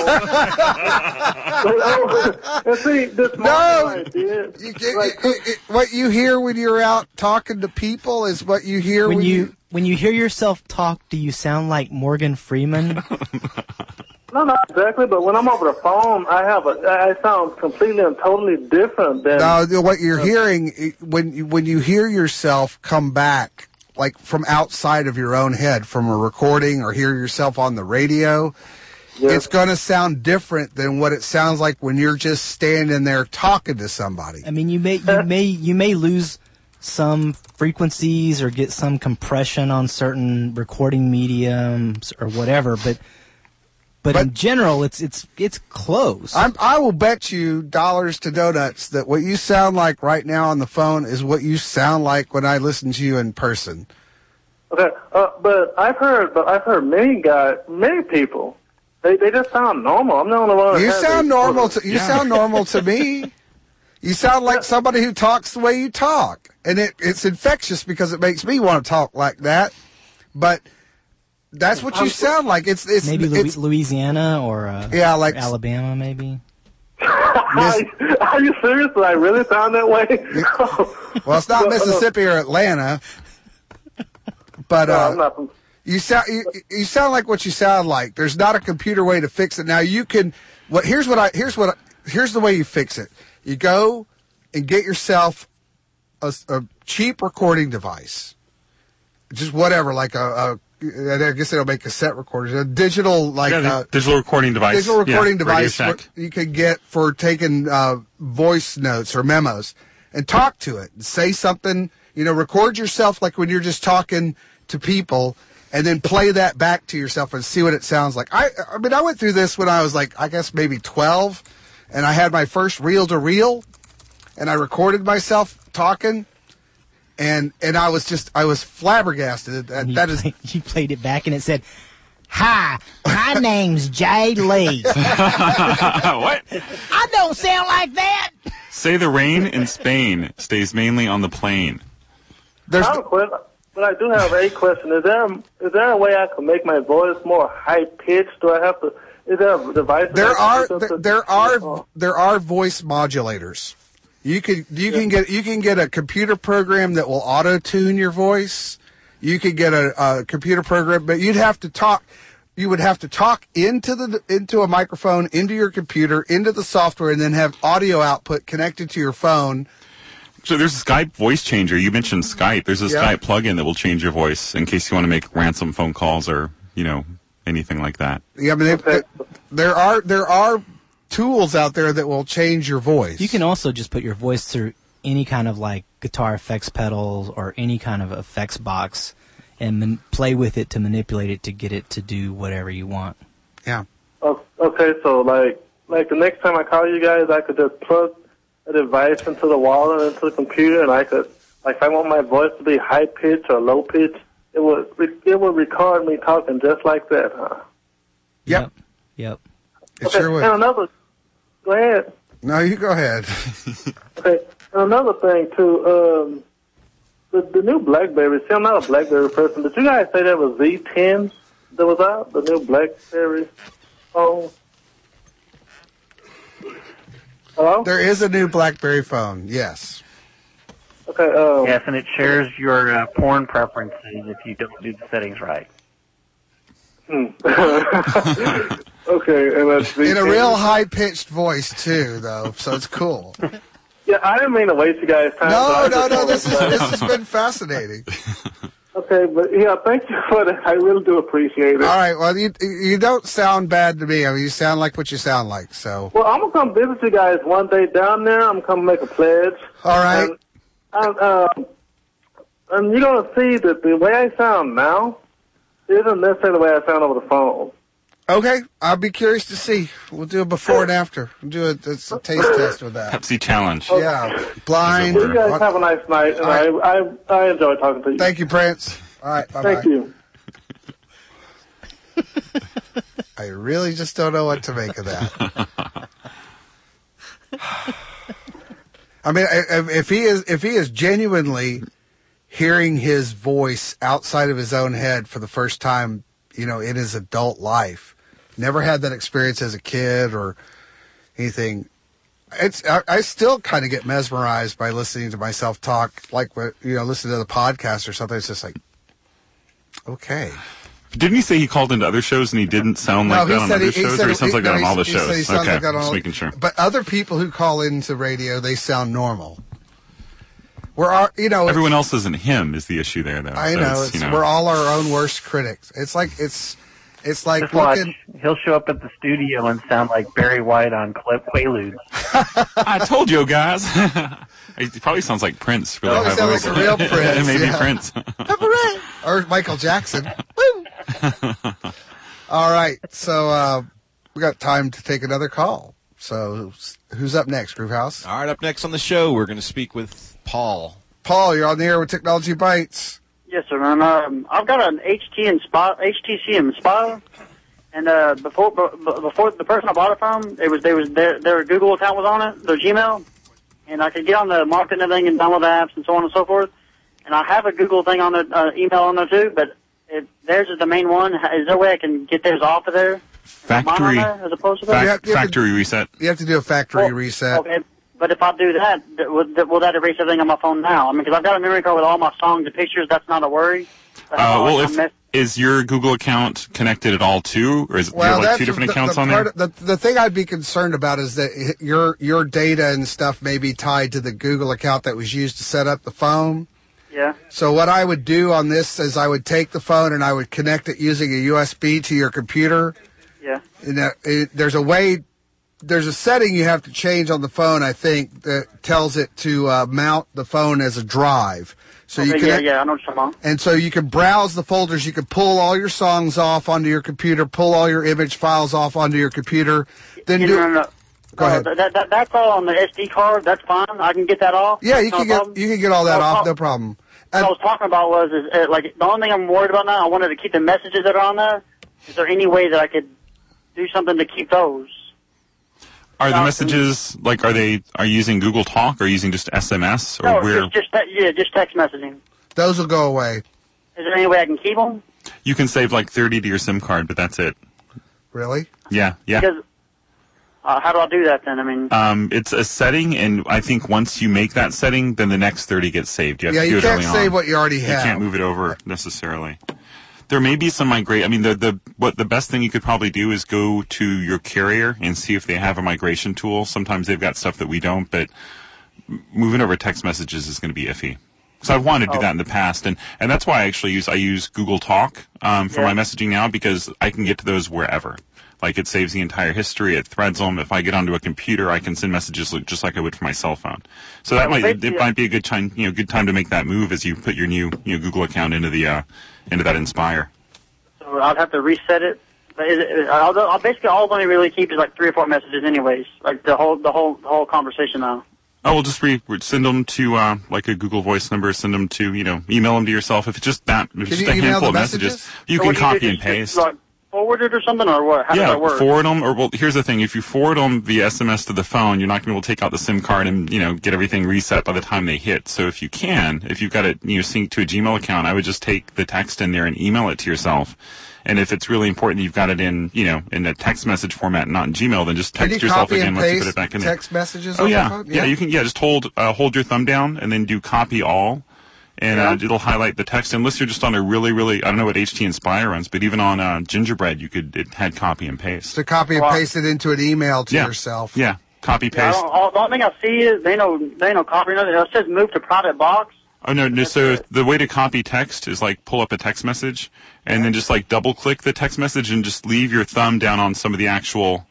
the phone, and see, this morning I did. What you hear when you're out talking to people is what you hear when you hear yourself talk. Do you sound like Morgan Freeman? No, not exactly. But when I'm over the phone, I sound completely and totally different than. No, what you're hearing when you hear yourself come back, like from outside of your own head, from a recording or hear yourself on the radio, it's going to sound different than what it sounds like when you're just standing there talking to somebody. I mean, you may lose some frequencies or get some compression on certain recording mediums or whatever, but in general, it's close. I will bet you dollars to donuts that what you sound like right now on the phone is what you sound like when I listen to you in person. Okay, but I've heard many people. They just sound normal. I'm the only one. You sound normal. Sound normal to me. You sound like somebody who talks the way you talk, and it's infectious because it makes me want to talk like that. But that's what you sound like. It's maybe Louisiana or like or Alabama, maybe. Are you serious? Do I really sound that way? Well, it's not Mississippi or Atlanta, but you sound like what you sound like. There's not a computer way to fix it. Now you can. Here's the way you fix it. You go and get yourself a cheap recording device, just whatever, like I guess they don't make cassette recorders. A digital, digital recording device. Digital recording device you can get for taking voice notes or memos and talk to it. Say something, record yourself like when you're just talking to people and then play that back to yourself and see what it sounds like. I went through this when I was I guess maybe 12, and I had my first reel-to-reel, and I recorded myself talking. And I was flabbergasted. You played it back and it said, "Hi, my name's Jay Lee." What? I don't sound like that. Say the rain in Spain stays mainly on the plain. But I do have a question. Is there a way I can make my voice more high pitched? Do I have to? Is there a device? There are voice modulators. You can get a computer program that will auto tune your voice. You could get a computer program, but you'd have to talk. You would have to talk into a microphone, into your computer, into the software, and then have audio output connected to your phone. So there's a Skype voice changer. You mentioned Skype. There's a Skype plugin that will change your voice in case you want to make ransom phone calls or anything like that. Yeah, I mean there are tools out there that will change your voice. You can also just put your voice through any kind of like guitar effects pedals or any kind of effects box and play with it to manipulate it to get it to do whatever you want. Yeah. Okay, so like the next time I call you guys, I could just plug a device into the wall and into the computer, and I could, like, if I want my voice to be high pitch or low pitch, it would record me talking just like that, huh? Yep. It Okay, sure would. and another, go ahead. No, you go ahead. Okay, and another thing too, the new BlackBerry. See, I'm not a BlackBerry person. Did you guys say there was Z10 that was out? The new BlackBerry phone. Hello? There is a new BlackBerry phone. Yes. Okay. Yes, and it shares your porn preferences if you don't do the settings right. Okay, and that's In a real high-pitched voice too, though, so it's cool. Yeah, I didn't mean to waste you guys' time. No. This has been fascinating. Okay, but yeah, thank you for that. I really do appreciate it. All right. Well, you don't sound bad to me. I mean, you sound like what you sound like. So. Well, I'm gonna come visit you guys one day down there. I'm gonna make a pledge. All right. And you're gonna see that the way I sound now isn't necessarily the way I sound over the phone. Okay, I'll be curious to see. We'll do a before and after. We'll do a taste test with that. Pepsi challenge. Yeah, blind. Well, you guys have a nice night, and I enjoy talking to you. Thank you, Prince. All right, bye-bye. Thank you. I really just don't know what to make of that. I mean, if he is genuinely hearing his voice outside of his own head for the first time, in his adult life, never had that experience as a kid or anything. I still kind of get mesmerized by listening to myself talk, like listening to the podcast or something. It's just like, okay. Didn't he say he called into other shows and he didn't sound like that on other shows, or he sounds like that on all the shows? He sounds like that on just making sure. But other people who call into radio, they sound normal. Everyone else isn't him is the issue there, though. I know. We're all our own worst critics. It's like Just watch. He'll show up at the studio and sound like Barry White on Quaaludes. I told you, guys. He probably sounds like Prince. Really high sounds like a real Prince. Maybe yeah. Prince. Or Michael Jackson. Woo! All right. So we got time to take another call. So who's up next, Groovehouse? All right, up next on the show, we're going to speak with Paul. Paul, you're on the air with Technology Bites. Yes, sir. I've got an HTC Inspire, and before the person I bought it from, their Google account was on it, their Gmail, and I could get on the market and everything and download apps and so on and so forth. And I have a Google thing on there, email on there too, but theirs is the main one. Is there a way I can get theirs off of there? Factory, as opposed to that? factory reset. You have to do a factory reset. Okay, but if I do that, will that erase everything on my phone now? I mean, because I've got a memory card with all my songs and pictures. That's not a worry. Is your Google account connected at all too, or do you have like two different accounts on there? The thing I'd be concerned about is that your data and stuff may be tied to the Google account that was used to set up the phone. Yeah. So what I would do on this is I would take the phone and I would connect it using a USB to your computer. Yeah. And there's a setting you have to change on the phone, I think, that tells it to mount the phone as a drive. So you can, I know what you're talking about. And so you can browse the folders. You can pull all your songs off onto your computer, pull all your image files off onto your computer. Then No. Go ahead. That's all on the SD card. That's fine. I can get that off. Yeah, you can get all that off. No problem. What I was talking about was like the only thing I'm worried about now. I wanted to keep the messages that are on there. Is there any way that I could do something to keep those? Are the messages are you using Google Talk or using just SMS or just text messaging. Those will go away. Is there any way I can keep them? You can save 30 to your SIM card, but that's it. Really? Yeah. Because how do I do that then? I mean, it's a setting, and I think once you make that setting, then the next 30 gets saved. You have to do it early on. You can't save what you already have. You can't move it over necessarily. There may be some migration. I mean, the best thing you could probably do is go to your carrier and see if they have a migration tool. Sometimes they've got stuff that we don't, but moving over text messages is going to be iffy. So I've wanted to do that in the past, and that's why I use Google Talk for my messaging now, because I can get to those wherever. Like, it saves the entire history. It threads them. If I get onto a computer, I can send messages just like I would for my cell phone. So that might be a good time, good time to make that move as you put your new Google account into that Inspire. So I'll have to reset it. But basically, all I only really keep is like 3 or 4 messages, anyways. Like the whole conversation now. Oh, we'll just send them to like a Google Voice number. Send them to email them to yourself. If it's just a handful of messages, you can copy and paste. Like forward it or something, or what? How does that work? Forward them. Or here's the thing: if you forward them via SMS to the phone, you're not going to be able to take out the SIM card and get everything reset by the time they hit. So if you've got it synced to a Gmail account, I would just take the text in there and email it to yourself. And if it's really important that you've got it in a text message format, not in Gmail, then just text yourself again once you put it back in there. Text messages? Oh, yeah. Yeah, you can, just hold your thumb down and then do copy all. And it'll highlight the text. Unless you're just on a really, really, I don't know what HT Inspire runs, but even on Gingerbread, it had copy and paste. So copy and paste it into an email to yourself. Yeah, copy, paste. The only thing I see is they know copy nothing. It says move to private box. Oh, no, so the way to copy text is like pull up a text message and then just like double click the text message and just leave your thumb down on some of the actual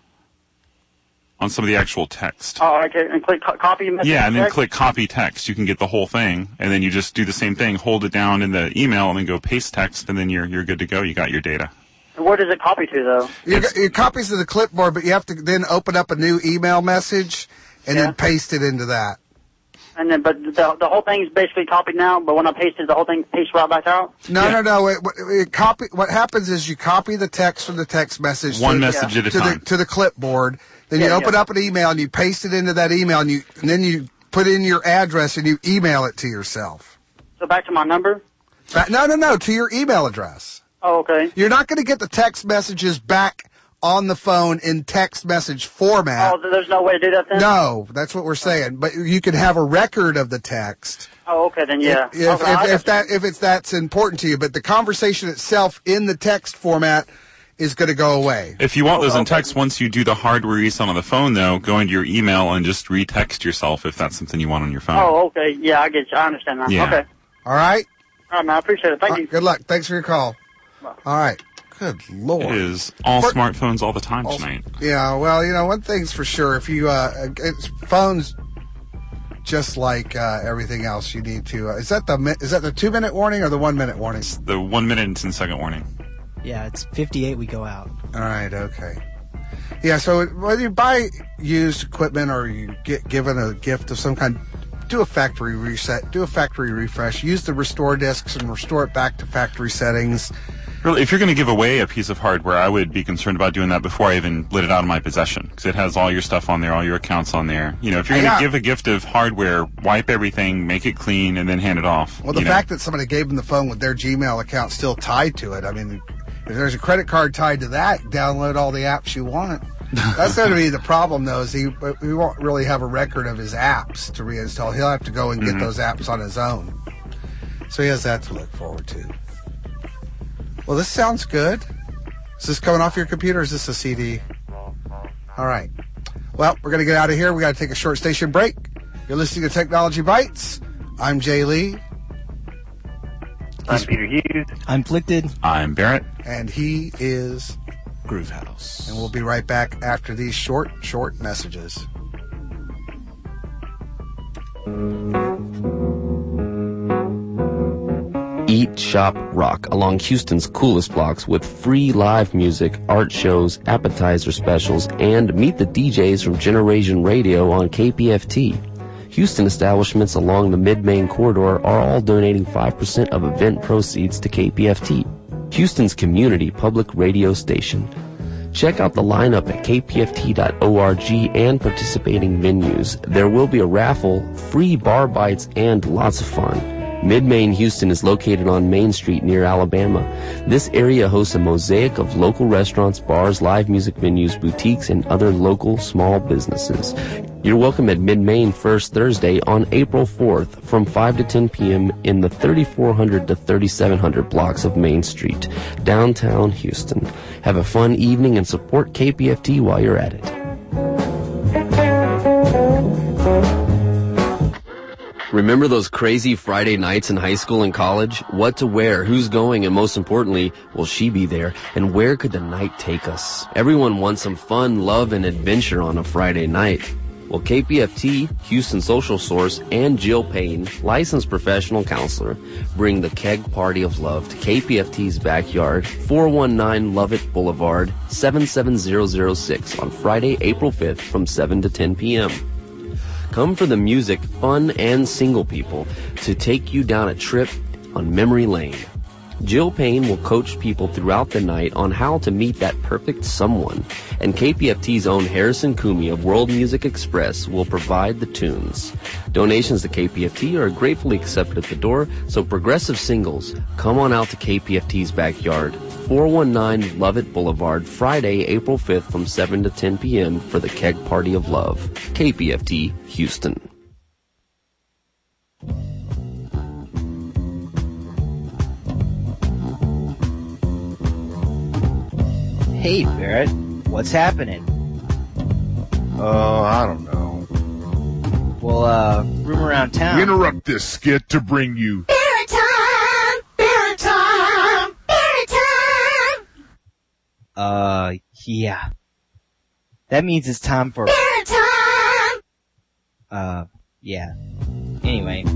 text. Oh, okay, and click copy message. Yeah, and then click copy text. You can get the whole thing, and then you just do the same thing, hold it down in the email, and then go paste text, and then you're good to go. You got your data. Where does it copy to, though? It copies to the clipboard, but you have to then open up a new email message and then paste it into that. And then, but the whole thing is basically copied now. But when I paste it, the whole thing pastes right back out. No. What happens is you copy the text from the text message one message at a time to the clipboard. Then you open up an email and you paste it into that email, and then you put in your address and you email it to yourself. So back to my number? No, to your email address. Oh, okay. You're not going to get the text messages back on the phone in text message format. Oh, there's no way to do that then? No, that's what we're saying. But you can have a record of the text. Oh, okay, then yeah. If that's important to you. But the conversation itself in the text format is going to go away. If you want those in text, once you do the hardware reset on the phone, though, go into your email and just retext yourself if that's something you want on your phone. Oh, okay. Yeah, I get you. I understand that. Yeah. Okay. All right? All right, man. I appreciate it. Thank you. Good luck. Thanks for your call. Bye. All right. Good Lord. It is all smartphones all the time tonight. Yeah, well, one thing's for sure. If you, phones, just like everything else, you need to, is that the 2-minute warning or the 1-minute warning? It's the 1 minute and 10-second warning. Yeah, it's 58 we go out. All right, okay. Yeah, so whether you buy used equipment or you get given a gift of some kind, do a factory reset, do a factory refresh, use the restore discs and restore it back to factory settings. Really, if you're going to give away a piece of hardware, I would be concerned about doing that before I even let it out of my possession, because it has all your stuff on there, all your accounts on there. If you're going to give a gift of hardware, wipe everything, make it clean, and then hand it off. Well, the fact that somebody gave them the phone with their Gmail account still tied to it, I mean, if there's a credit card tied to that, download all the apps you want. That's going to be the problem, though, is he won't really have a record of his apps to reinstall. He'll have to go and get those apps on his own. So he has that to look forward to. Well, this sounds good. Is this coming off your computer or is this a CD? All right. Well, we're going to get out of here. We got to take a short station break. You're listening to Technology Bites. I'm Jay Lee. I'm Peter Hughes. I'm Afflicted. I'm Barrett. And he is Groovehouse. And we'll be right back after these short messages. Eat, shop, rock along Houston's coolest blocks with free live music, art shows, appetizer specials, and meet the DJs from Generation Radio on KPFT. Houston establishments along the Mid-Main corridor are all donating 5% of event proceeds to KPFT, Houston's community public radio station. Check out the lineup at kpft.org and participating venues. There will be a raffle, free bar bites, and lots of fun. Mid-Main Houston is located on Main Street near Alabama. This area hosts a mosaic of local restaurants, bars, live music venues, boutiques, and other local small businesses. You're welcome at Mid-Main First Thursday on April 4th from 5 to 10 p.m. in the 3400 to 3700 blocks of Main Street, downtown Houston. Have a fun evening and support KPFT while you're at it. Remember those crazy Friday nights in high school and college? What to wear, who's going, and most importantly, will she be there? And where could the night take us? Everyone wants some fun, love, and adventure on a Friday night. Well, KPFT, Houston Social Source, and Jill Payne, licensed professional counselor, bring the Keg Party of Love to KPFT's backyard, 419 Lovett Boulevard, 77006 on Friday, April 5th from 7 to 10 p.m. Come for the music, fun, and single people to take you down a trip on memory lane. Jill Payne will coach people throughout the night on how to meet that perfect someone, and KPFT's own Harrison Kumi of World Music Express will provide the tunes. Donations to KPFT are gratefully accepted at the door, so progressive singles, come on out to KPFT's backyard, 419 Lovett Boulevard, Friday, April 5th from 7 to 10 p.m. for the Keg Party of Love. KPFT, Houston. Hey, Barrett, what's happening? I don't know. Well, room around town. We interrupt this skit to bring you Barrett time! Barrett time! Barrett time! Yeah. That means it's time for Barrett time! Yeah. Anyway.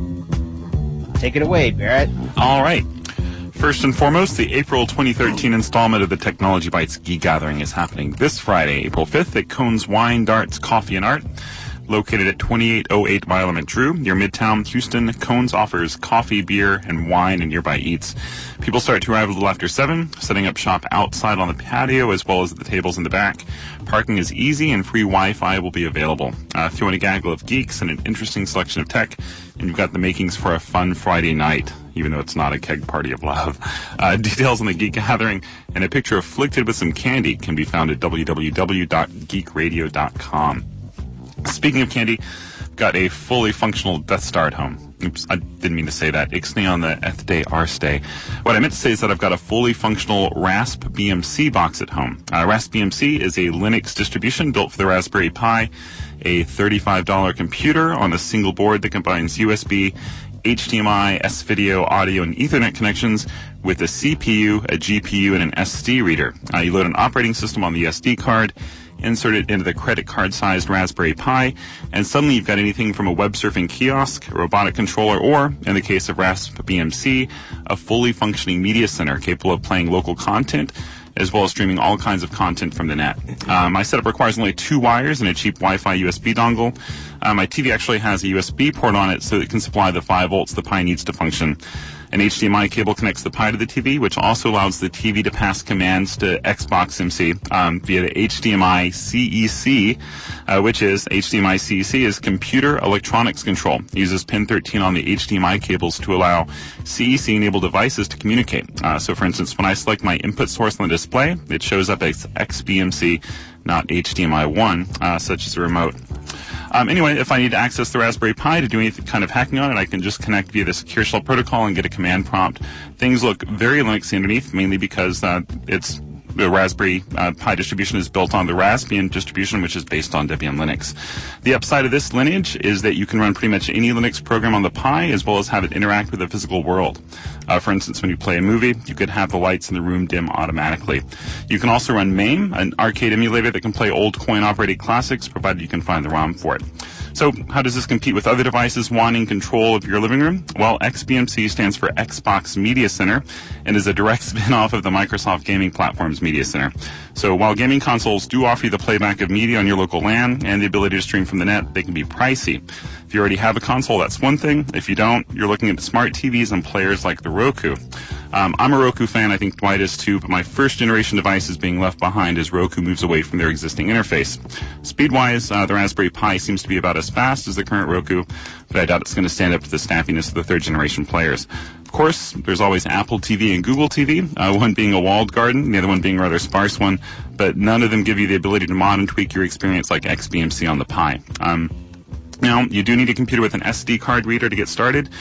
Take it away, Barrett. All right. First and foremost, the April 2013 installment of the Technology Bites Geek Gathering is happening this Friday, April 5th at Cone's Wine, Darts, Coffee, and Art. Located at 2808 Milam and True, near Midtown, Houston, Cone's offers coffee, beer, and wine and nearby eats. People start to arrive a little after 7, setting up shop outside on the patio as well as at the tables in the back. Parking is easy and free Wi-Fi will be available. Throw in a gaggle of geeks and an interesting selection of tech, and you've got the makings for a fun Friday night, even though it's not a keg party of love. Details on the Geek Gathering and a picture afflicted with some candy can be found at www.geekradio.com. Speaking of candy, got a fully functional Death Star at home. Oops, I didn't mean to say that. Ixnay on the eth day arse day. What I meant to say is that I've got a fully functional RASP BMC box at home. RASP BMC is a Linux distribution built for the Raspberry Pi, a $35 computer on a single board that combines USB, HDMI, S-Video, audio, and Ethernet connections with a CPU, a GPU, and an SD reader. You load an operating system on the SD card, insert it into the credit card-sized Raspberry Pi, and suddenly you've got anything from a web surfing kiosk, a robotic controller, or, in the case of RASP BMC, a fully functioning media center capable of playing local content, as well as streaming all kinds of content from the net. My setup requires only 2 wires and a cheap Wi-Fi USB dongle. My TV actually has a USB port on it so it can supply the 5 volts the Pi needs to function. An HDMI cable connects the Pi to the TV, which also allows the TV to pass commands to Xbox MC via the HDMI CEC, which is HDMI CEC is Computer Electronics Control. It uses pin 13 on the HDMI cables to allow CEC-enabled devices to communicate. So, for instance, when I select my input source on the display, it shows up as XBMC, not HDMI 1, such as a remote. Anyway, if I need to access the Raspberry Pi to do any kind of hacking on it, I can just connect via the Secure Shell protocol and get a command prompt. Things look very Linuxy underneath, mainly because the Raspberry Pi distribution is built on the Raspbian distribution, which is based on Debian Linux. The upside of this lineage is that you can run pretty much any Linux program on the Pi, as well as have it interact with the physical world. For instance, when you play a movie, you could have the lights in the room dim automatically. You can also run MAME, an arcade emulator that can play old coin-operated classics, provided you can find the ROM for it. So how does this compete with other devices wanting control of your living room? Well, XBMC stands for Xbox Media Center and is a direct spin-off of the Microsoft gaming platform's Media Center. So while gaming consoles do offer you the playback of media on your local LAN and the ability to stream from the net, they can be pricey. If you already have a console, that's one thing. If you don't, you're looking at smart TVs and players like the Roku. I'm a Roku fan. I think Dwight is too, but my first generation device is being left behind as Roku moves away from their existing interface. Speed-wise, the Raspberry Pi seems to be about as fast as the current Roku, but I doubt it's going to stand up to the snapiness of the third generation players. Of course, there's always Apple TV and Google TV, one being a walled garden, the other one being a rather sparse one, but none of them give you the ability to mod and tweak your experience like XBMC on the Pi. Now, you do need a computer with an SD card reader to get started,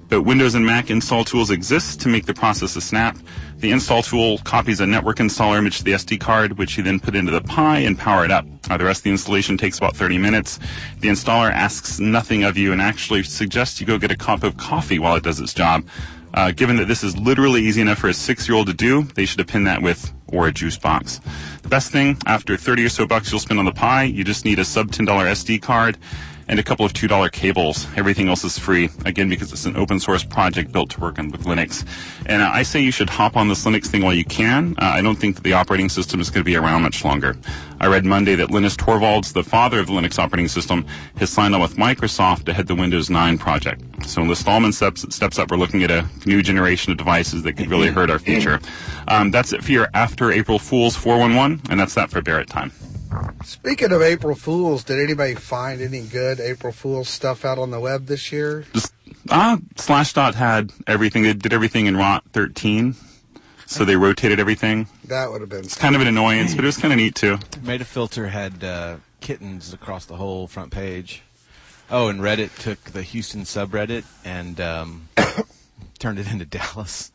But Windows and Mac install tools exist to make the process a snap. The install tool copies a network installer image to the SD card, which you then put into the Pi and power it up. The rest of the installation takes about 30 minutes. The installer asks nothing of you and actually suggests you go get a cup of coffee while it does its job. Given that this is literally easy enough for a 6-year-old to do, they should append that with or a juice box. The best thing, after 30 or so bucks you'll spend on the Pi, you just need a sub $10 SD card and a couple of $2 cables. Everything else is free, again, because it's an open source project built to work with Linux. And I say you should hop on this Linux thing while you can. I don't think that the operating system is going to be around much longer. I read Monday that Linus Torvalds, the father of the Linux operating system, has signed on with Microsoft to head the Windows 9 project. So when the Stallman steps up, we're looking at a new generation of devices that could really hurt our future. That's it for your After April Fools 411, and that's that for Barrett Time. Speaking of April Fools, did anybody find any good April Fools stuff out on the web this year? Slashdot had everything. They did everything in ROT 13, so they rotated everything. That would have been It's kind of an annoyance, but it was kind of neat, too. Meta Filter had kittens across the whole front page. Oh, and Reddit took the Houston subreddit and turned it into Dallas.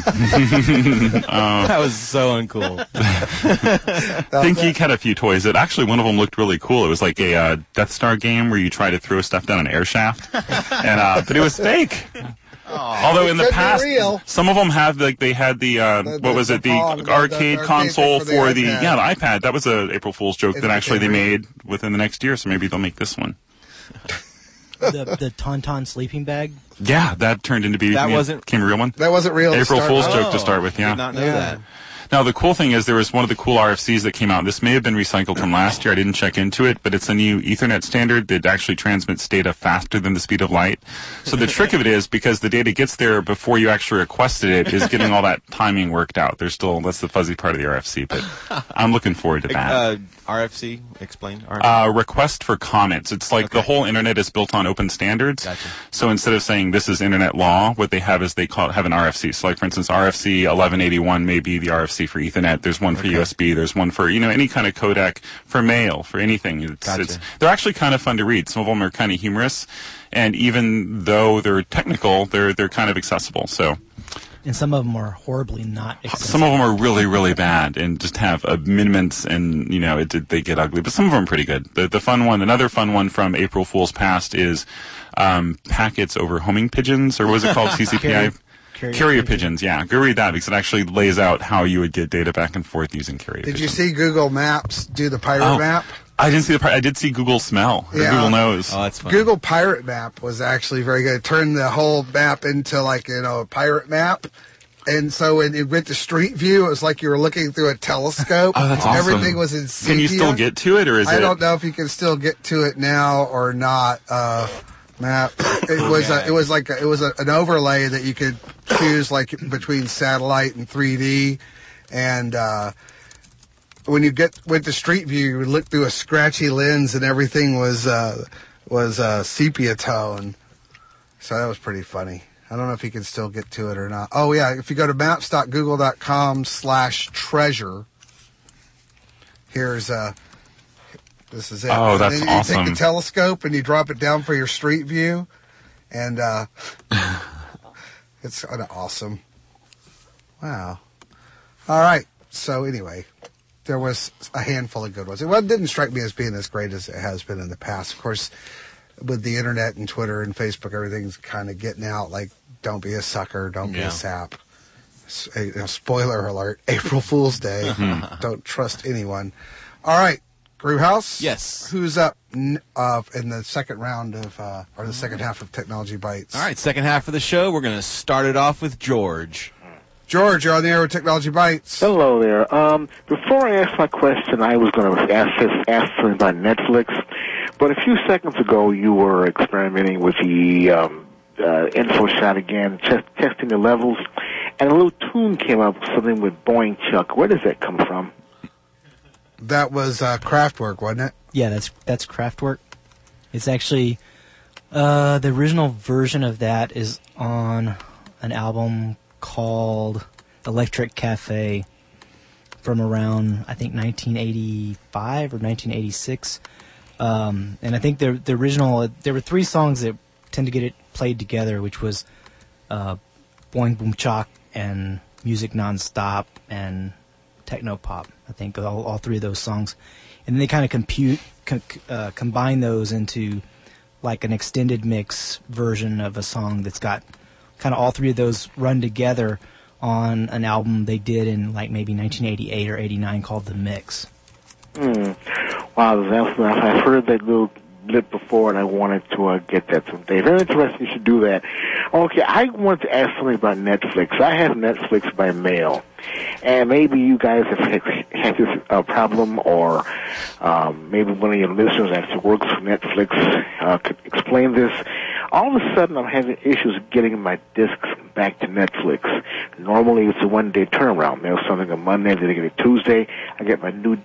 That was so uncool. ThinkGeek had a few toys. One of them looked really cool. It was like a Death Star game where you try to throw stuff down an air shaft, but it was fake. Although in the past, some of them have they had the arcade console for the iPad. That was a April Fool's joke that actually they made within the next year. So maybe they'll make this one. The Tauntaun sleeping bag. Yeah, that turned into be became a real one. That wasn't real. April Fool's joke to start with. Yeah. Did not know that. Now, the cool thing is there was one of the cool RFCs that came out. This may have been recycled from last year. I didn't check into it, but it's a new Ethernet standard that actually transmits data faster than the speed of light. So the trick of it is, because the data gets there before you actually requested it, is getting all that timing worked out. That's the fuzzy part of the RFC, but I'm looking forward to that. RFC, explain. RFC. Request for comments. It's like the whole internet is built on open standards. Gotcha. So instead of saying this is internet law, what they have is they have an RFC. So like, for instance, RFC 1181 may be the RFC for Ethernet. There's one for USB. There's one for, any kind of codec, for mail, for anything. They're actually kind of fun to read. Some of them are kind of humorous. And even though they're technical, they're kind of accessible. So. And some of them are horribly not accessible. Some of them are really, really bad and just have amendments and, they get ugly. But some of them are pretty good. The fun one, another fun one from April Fool's past is packets over homing pigeons, or what was it called? CCPI? Carrier pigeons, yeah. Go read that because it actually lays out how you would get data back and forth using carrier pigeons. Did you see Google Maps do the pirate map? I didn't see I did see Google Smell. Yeah. Google Knows. Oh, that's fun. Google Pirate Map was actually very good. It turned the whole map into a pirate map. And so when it went to Street View, it was like you were looking through a telescope. Oh, that's awesome. Everything was in sepia. Can you still get to it, or is I don't know if you can still get to it now or not. Map. It was an overlay that you could choose between satellite and 3D, and when you went to Street View, you would look through a scratchy lens, and everything was sepia tone. So that was pretty funny. I don't know if you can still get to it or not. Oh yeah, if you go to maps.google.com/treasure, here's this is it. Oh, that's and then awesome. You take the telescope and you drop it down for your Street View, and it's kind of awesome. Wow. All right. So anyway, there was a handful of good ones. It didn't strike me as being as great as it has been in the past. Of course, with the internet and Twitter and Facebook, everything's kind of getting out. Like, don't be a sucker. Don't be a sap. Spoiler alert, April Fool's Day. Don't trust anyone. All right. Grewhouse? Yes. Who's up in the second round of, or the second half of Technology Bites? All right, second half of the show, we're going to start it off with George. George, you're on the air with Technology Bites. Hello there. Before I ask my question, I was going to ask something about Netflix. But a few seconds ago, you were experimenting with the info shot again, testing the levels, and a little tune came up, something with Boing Chuck. Where does that come from? That was Kraftwerk, wasn't it? Yeah, that's Kraftwerk. It's actually the original version of that is on an album called Electric Cafe from around, I think, 1985 or 1986. And I think the original, there were three songs that tend to get it played together, which was Boing Boom Chock and Music Nonstop and Techno Pop. I think all three of those songs, and then they kind of combine those into like an extended mix version of a song that's got kind of all three of those run together on an album they did in like maybe 1988 or 89 called The Mix. Wow, I've heard that little blip before, and I wanted to get that someday. Very interesting. You should do that. Okay, I wanted to ask something about Netflix. I have Netflix by mail, and maybe you guys have had this problem, or maybe one of your listeners actually works for Netflix could explain this. All of a sudden, I'm having issues getting my discs back to Netflix. Normally, it's a one-day turnaround. There's something on Monday, then I get it Tuesday. I get my new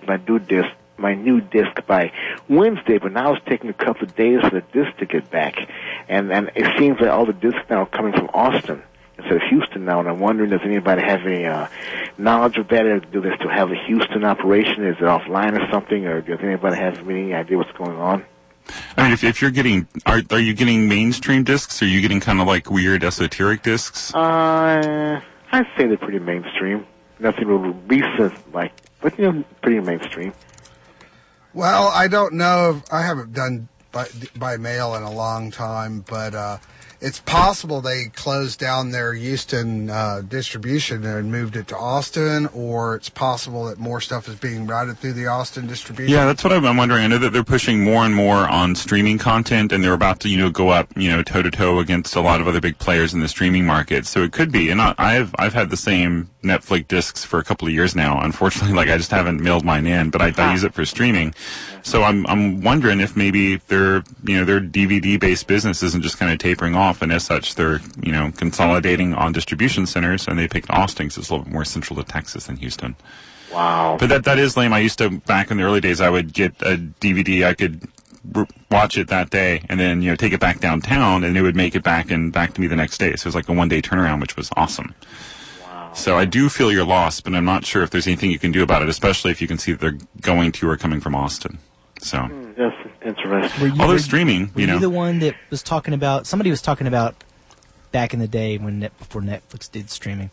disc by Wednesday, but now it's taking a couple of days for the disc to get back. And it seems like all the discs now are coming from Austin instead of Houston now, and I'm wondering, does anybody have any knowledge of that? Or do they still have a Houston operation? Is it offline or something? Or does anybody have any idea what's going on? I mean, if you're getting, are you getting mainstream discs, or are you getting kind of like weird esoteric discs? I'd say they're pretty mainstream. Nothing real recent, but pretty mainstream. Well, I don't know. I haven't done by mail in a long time, but it's possible they closed down their Houston distribution and moved it to Austin, or it's possible that more stuff is being routed through the Austin distribution. Yeah, that's what I'm wondering. I know that they're pushing more and more on streaming content, and they're about to, go up, toe-to-toe against a lot of other big players in the streaming market. So it could be. And I've had the same Netflix discs for a couple of years now. Unfortunately, I just haven't mailed mine in, but I use it for streaming. So I'm wondering if maybe their DVD-based business isn't just kind of tapering off, and as such, they're, consolidating on distribution centers, and they picked Austin because it's a little bit more central to Texas than Houston. Wow. But that is lame. I used to, back in the early days, I would get a DVD, I could watch it that day, and then, take it back downtown, and it would make it back to me the next day. So it was like a one-day turnaround, which was awesome. Wow. So I do feel your loss, but I'm not sure if there's anything you can do about it, especially if you can see that they're going to or coming from Austin. So. That's interesting. Although streaming, were you the one that was talking about, somebody was talking about back in the day before Netflix did streaming,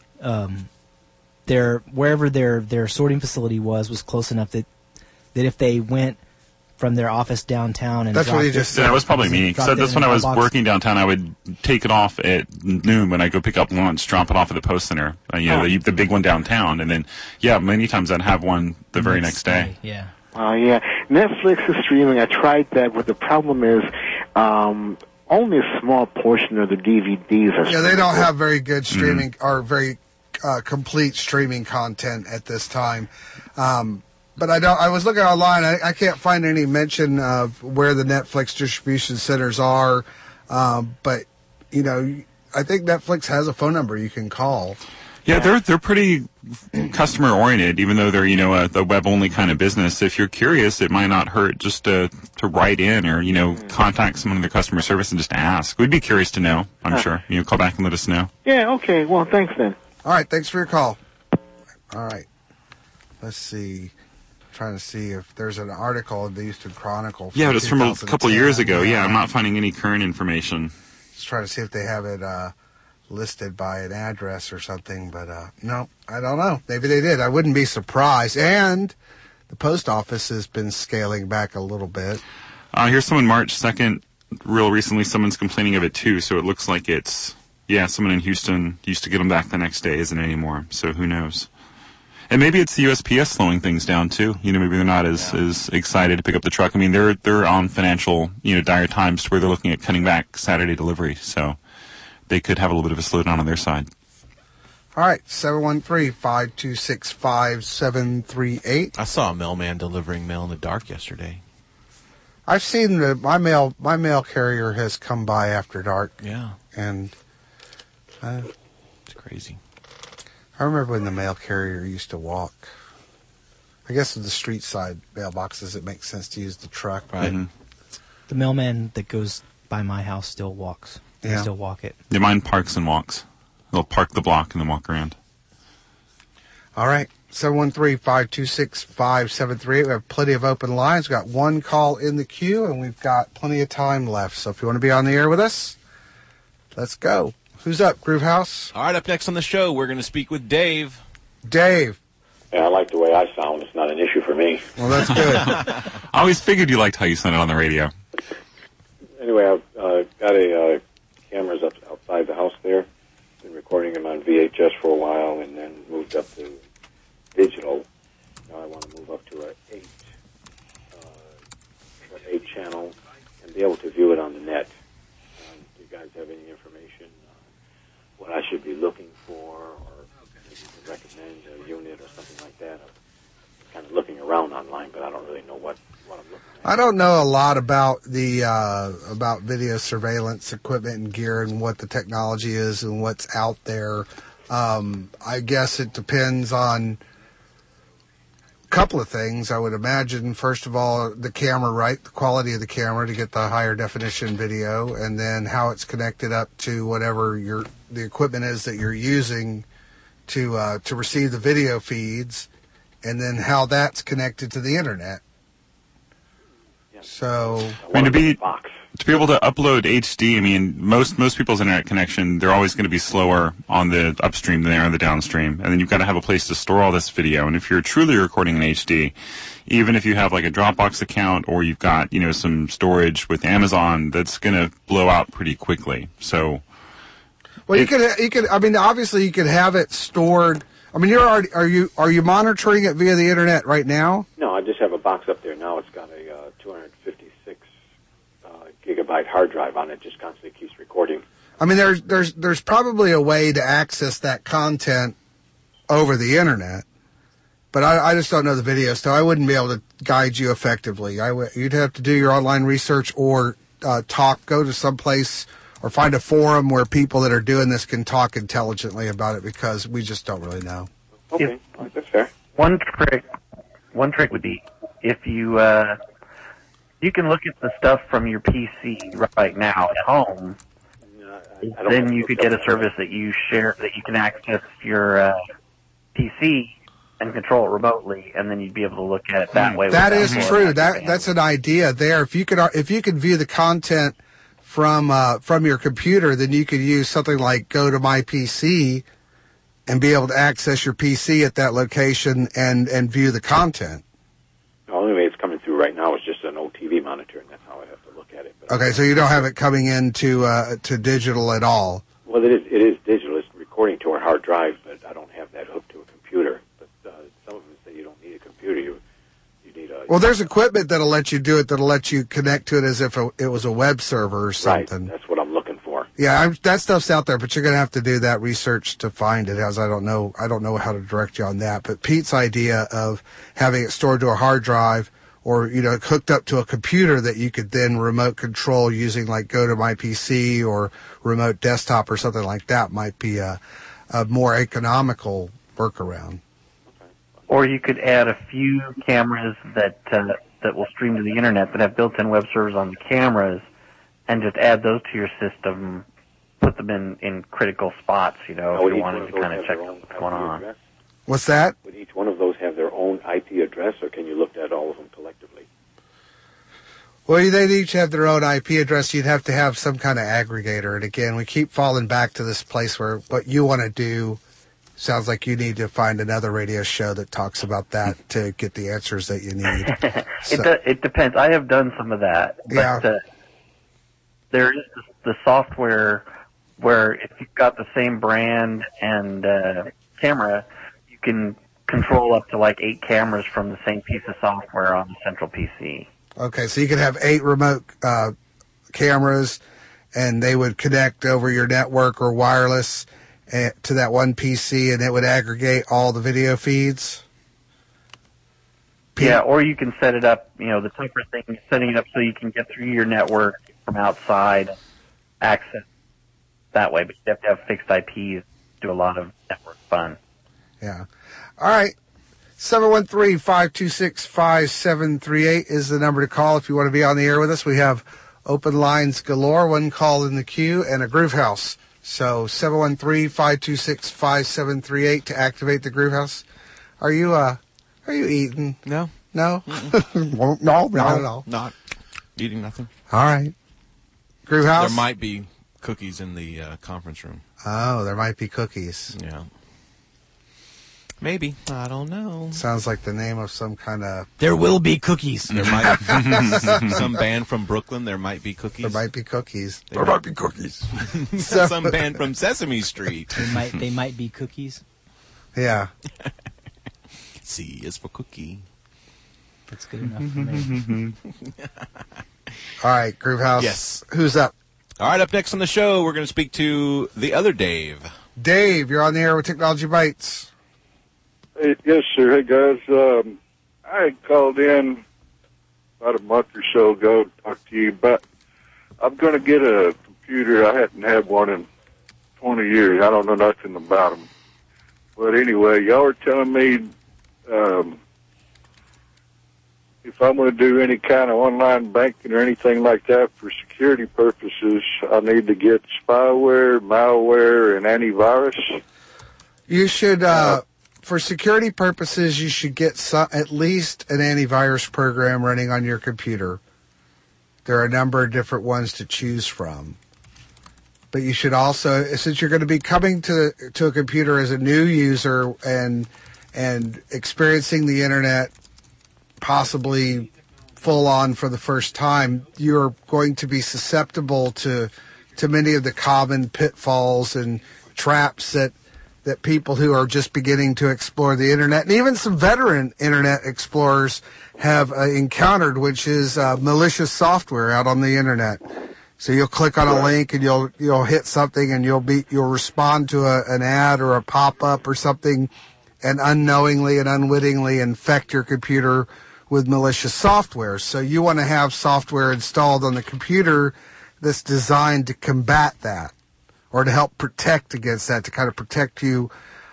wherever their sorting facility was close enough that if they went from their office downtown and that's what you just said. That was probably me. Because that's when I was working downtown. I would take it off at noon when I go pick up lunch, drop it off at the Post Center, the big one downtown, and then many times I'd have one the very next day. Yeah. Yeah. Netflix is streaming. I tried that, but the problem is only a small portion of the DVDs are. Yeah, they don't have very good streaming or very complete streaming content at this time. But I was looking online. I can't find any mention of where the Netflix distribution centers are. But I think Netflix has a phone number you can call. Yeah, they're pretty customer oriented, even though they're a web only kind of business. If you're curious, it might not hurt just to write in or contact someone in their customer service and just ask. We'd be curious to know. I'm sure call back and let us know. Yeah. Okay. Well, thanks then. All right. Thanks for your call. All right. Let's see. Trying to see if there's an article in the Houston Chronicle. Yeah, but it's from a couple of years ago. Yeah, I'm not finding any current information. Just trying to see if they have it listed by an address or something, but no, I don't know. Maybe they did. I wouldn't be surprised. And the post office has been scaling back a little bit. Here's someone March 2nd, real recently, someone's complaining of it too, so it looks like it's, someone in Houston used to get them back the next day, isn't anymore, so who knows. And maybe it's the USPS slowing things down too. Maybe they're not as excited to pick up the truck. I mean, they're on financial, dire times where they're looking at cutting back Saturday delivery, so they could have a little bit of a slowdown on their side. All right, 713-526-5738. I saw a mailman delivering mail in the dark yesterday. I've seen my mail carrier has come by after dark. Yeah. And it's crazy. I remember when the mail carrier used to walk. I guess with the street side mailboxes, it makes sense to use the truck. Right. Mm-hmm. The mailman that goes by my house still walks. They still walk it. Yeah, mine parks and walks. They'll park the block and then walk around. All right. 713-526-5738. We have plenty of open lines. We've got one call in the queue, and we've got plenty of time left. So if you want to be on the air with us, let's go. Who's up, Groove House? All right, up next on the show, we're going to speak with Dave. Dave. Yeah, I like the way I sound. It's not an issue for me. Well, that's good. I always figured you liked how you sounded on the radio. Anyway, I've got a cameras outside the house there. Been recording them on VHS for a while, and then moved up to digital. Now I want to move up to an 8 channel and be able to view it on the net. Do you guys have any information on what I should be looking for, or maybe you can recommend a unit or something like that? I'm kind of looking around online, but I don't really know what I'm looking at. I don't know a lot about the about video surveillance equipment and gear and what the technology is and what's out there. I guess it depends on a couple of things. I would imagine, first of all, the camera, right? The quality of the camera to get the higher definition video, and then how it's connected up to whatever the equipment is that you're using to receive the video feeds, and then how that's connected to the internet. So, I mean, to be able to upload HD, I mean, most people's internet connection, they're always going to be slower on the upstream than they are on the downstream. And then you've got to have a place to store all this video. And if you're truly recording in HD, even if you have like a Dropbox account or you've got, some storage with Amazon, that's going to blow out pretty quickly. So, well, you could. I mean, obviously, you could have it stored. I mean, are you monitoring it via the internet right now? No, I just have a box up there now. It's got a 256 gigabyte hard drive on it. Just constantly keeps recording. I mean, there's probably a way to access that content over the internet, but I just don't know the video, so I wouldn't be able to guide you effectively. You'd have to do your online research or go to some place or find a forum where people that are doing this can talk intelligently about it, because we just don't really know. Okay, that's fair. One trick would be if you can look at the stuff from your PC right now at home. Then you could get a service that you share, that you can access your PC and control it remotely, and then you'd be able to look at it that way. That is true. That's an idea there. If you could view the content from your computer, then you could use something like Go to My PC and be able to access your PC at that location and view the content. The only way it's coming through right now is just an old TV monitor, and that's how I have to look at it. But okay, so you don't have it coming into to digital at all. Well, it is digital. It's recording to our hard drive, but I don't have that hooked to a computer. But some of them say you don't need a computer. You need a... Well, there's equipment that'll let you do it, that'll let you connect to it as if it was a web server or something. Right, that's what I'm looking for. Yeah, that stuff's out there, but you're going to have to do that research to find it, as I don't know how to direct you on that. But Pete's idea of having it stored to a hard drive or, hooked up to a computer that you could then remote control using like Go to My PC or remote desktop or something like that might be a more economical workaround. Or you could add a few cameras that will stream to the internet that have built-in web servers on the cameras, and just add those to your system, put them in critical spots, if you wanted to kind of check what's going on. What's that? Would each one of those have their own IP address, or can you look at all of them collectively? Well, they'd each have their own IP address. You'd have to have some kind of aggregator. And again, we keep falling back to this place where what you want to do sounds like you need to find another radio show that talks about that to get the answers that you need. It depends. I have done some of that. But, there is the software where if you've got the same brand and camera, you can control up to like 8 cameras from the same piece of software on the central PC. Okay, so you could have 8 remote cameras, and they would connect over your network or wireless to that one PC, and it would aggregate all the video feeds? Yeah, or you can set it up, the tougher thing is setting it up so you can get through your network from outside, access that way, but you have to have fixed IPs, do a lot of network fun. Yeah. All right. 713-526-5738 is the number to call if you want to be on the air with us. We have open lines galore, one call in the queue, and a Groove House. So 713-526-5738 to activate the Groove House. Are you eating? No. No? No, not at all. Not eating nothing. All right. Groove House? There might be cookies in the conference room. Oh, there might be cookies. Yeah. Maybe. I don't know. Sounds like the name of some kind of... There will be cookies. There might some band from Brooklyn. There might be cookies. There might be cookies. There might be cookies. Some band from Sesame Street. They might be cookies. Yeah. C is for cookie. That's good enough for me. All right, Groovehouse. Yes. Who's up? All right, up next on the show, we're going to speak to the other Dave. Dave, you're on the air with Technology Bites. Hey, yes, sir. Hey, guys. I had called in about a month or so ago to talk to you, but I'm going to get a computer. I hadn't had one in 20 years. I don't know nothing about them. But anyway, y'all were telling me if I'm going to do any kind of online banking or anything like that for security purposes, I need to get spyware, malware, and antivirus. You should, for security purposes, you should get at least an antivirus program running on your computer. There are a number of different ones to choose from. But you should also, since you're going to be coming to a computer as a new user and experiencing the internet possibly full on for the first time, you're going to be susceptible to many of the common pitfalls and traps that people who are just beginning to explore the internet, and even some veteran internet explorers have encountered, which is malicious software out on the internet. So you'll click on a link and you'll hit something and you'll respond to an ad or a pop-up or something, and unknowingly and unwittingly infect your computer with malicious software. So you want to have software installed on the computer that's designed to combat that, or to help protect against that, to kind of protect you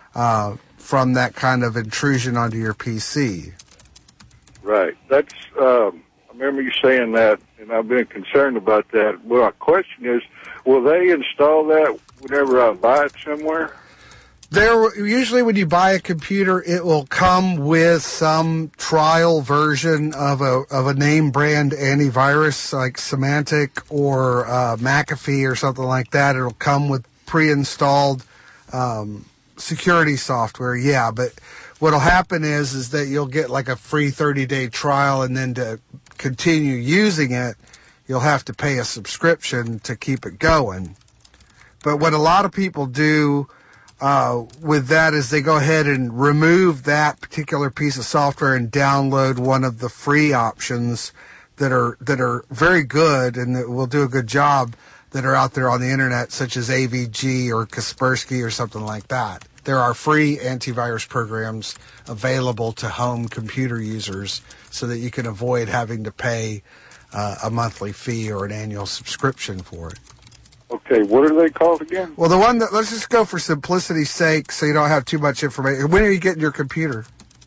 from that kind of intrusion onto your PC. Right. That's. I remember you saying that, and I've been concerned about that. Well, my question is, will they install that whenever I buy it somewhere? Usually when you buy a computer, it will come with some trial version of a name brand antivirus like Symantec or McAfee or something like that. It'll come with pre-installed security software. Yeah, but what'll happen is that you'll get like a free 30-day trial, and then to continue using it, you'll have to pay a subscription to keep it going. But what a lot of people do with that is they go ahead and remove that particular piece of software and download one of the free options that are very good and that will do a good job that are out there on the internet, such as AVG or Kaspersky or something like that. There are free antivirus programs available to home computer users so that you can avoid having to pay a monthly fee or an annual subscription for it. Okay, what are they called again? Well, the one that, let's just go for simplicity's sake so you don't have too much information. When are you getting your computer?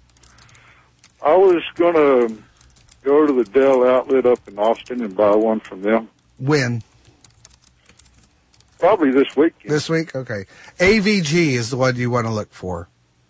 I was going to go to the Dell outlet up in Austin and buy one from them. When? Probably this weekend. This week? Okay. AVG is the one you want to look for.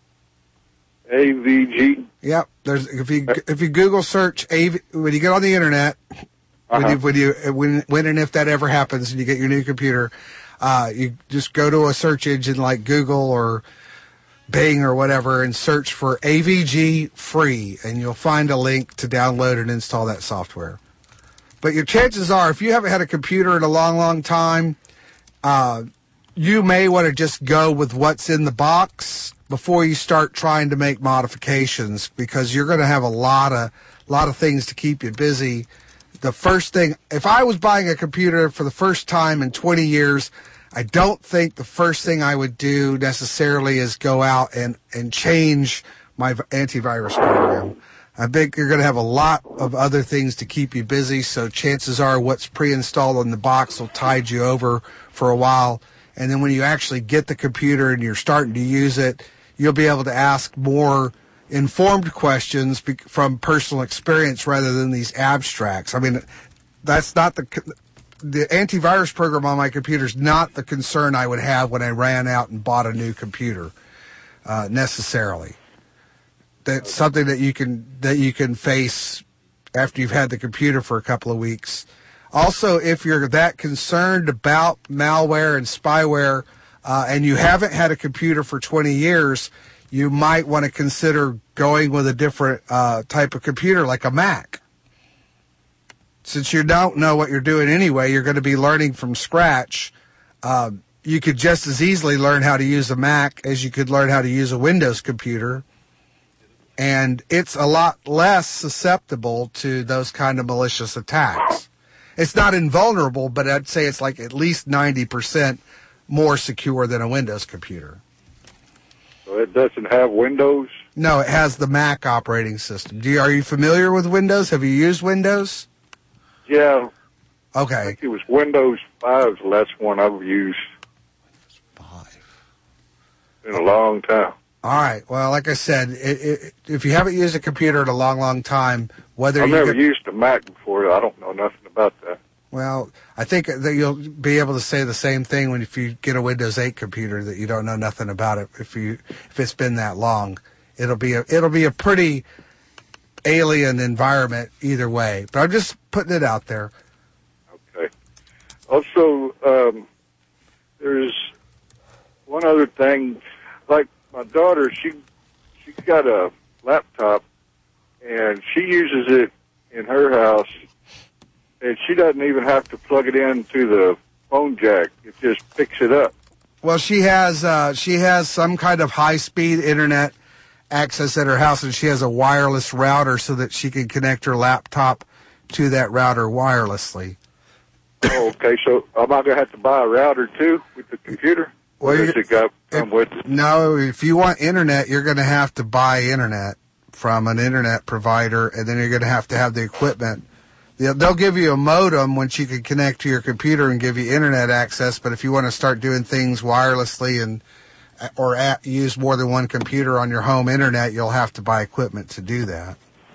AVG? Yep. If you Google search when you get on the internet, when and if that ever happens and you get your new computer, you just go to a search engine like Google or Bing or whatever and search for AVG free, and you'll find a link to download and install that software. But your chances are, if you haven't had a computer in a long, long time, you may want to just go with what's in the box before you start trying to make modifications, because you're going to have a lot of things to keep you busy. The first thing, if I was buying a computer for the first time in 20 years, I don't think the first thing I would do necessarily is go out and change my antivirus program. I think you're going to have a lot of other things to keep you busy, so chances are what's pre-installed in the box will tide you over for a while. And then when you actually get the computer and you're starting to use it, you'll be able to ask more informed questions from personal experience rather than these abstracts. I mean, that's not the antivirus program on my computer is not the concern I would have when I ran out and bought a new computer, necessarily. That's something that you can face after you've had the computer for a couple of weeks. Also, if you're that concerned about malware and spyware, and you haven't had a computer for 20 years, you might want to consider going with a different type of computer, like a Mac. Since you don't know what you're doing anyway, you're going to be learning from scratch. You could just as easily learn how to use a Mac as you could learn how to use a Windows computer. And it's a lot less susceptible to those kind of malicious attacks. It's not invulnerable, but I'd say it's like at least 90% more secure than a Windows computer. So it doesn't have Windows? No, it has the Mac operating system. Are you familiar with Windows? Have you used Windows? Yeah. Okay. I think it was Windows 5 the last one I've used. Windows 5. In a long time. All right. Well, like I said, if you haven't used a computer in a long, long time, whether I've never used a Mac before. I don't know nothing about that. Well, I think that you'll be able to say the same thing if you get a Windows 8 computer, that you don't know nothing about it. If it's been that long, it'll be a pretty alien environment either way. But I'm just putting it out there. Okay. Also, there's one other thing. Like my daughter, she's got a laptop, and she uses it in her house, and she doesn't even have to plug it into the phone jack. It just picks it up. Well, she has some kind of high-speed internet access at her house, and she has a wireless router so that she can connect her laptop to that router wirelessly. Oh, okay. So am I going to have to buy a router, too, with the computer? Well, or does it come with it? No, if you want internet, you're going to have to buy internet from an internet provider, and then you're going to have the equipment. They'll give you a modem when you can connect to your computer and give you internet access, but if you want to start doing things wirelessly or use more than one computer on your home internet, you'll have to buy equipment to do that.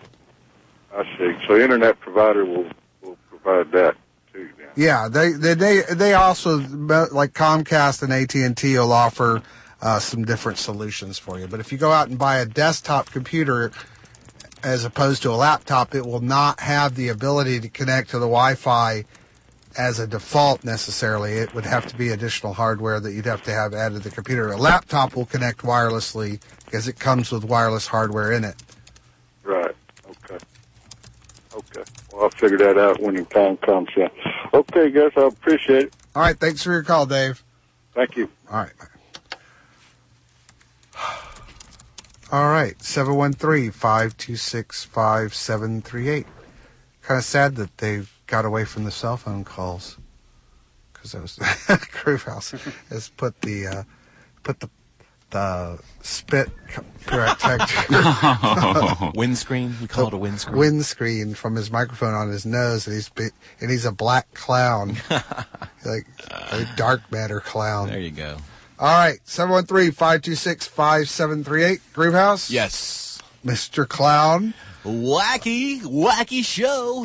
I see. So internet provider will provide that too. Then. Yeah, they also, like Comcast and AT&T, will offer some different solutions for you. But if you go out and buy a desktop computer as opposed to a laptop, it will not have the ability to connect to the Wi-Fi as a default necessarily. It would have to be additional hardware that you'd have to have added to the computer. A laptop will connect wirelessly because it comes with wireless hardware in it. Right. Okay. Well, I'll figure that out when the time comes. Yeah. Okay, guys. I appreciate it. All right. Thanks for your call, Dave. Thank you. All right. All right. 713-526-5738. Kind of sad that they've got away from the cell phone calls, because that was Groove House has put the spit protector windscreen. We call it a windscreen. Windscreen from his microphone on his nose, and he's a black clown, like a dark matter clown. There you go. All right, 713-526-5738. Groove House. Yes, Mr. Clown. Wacky show.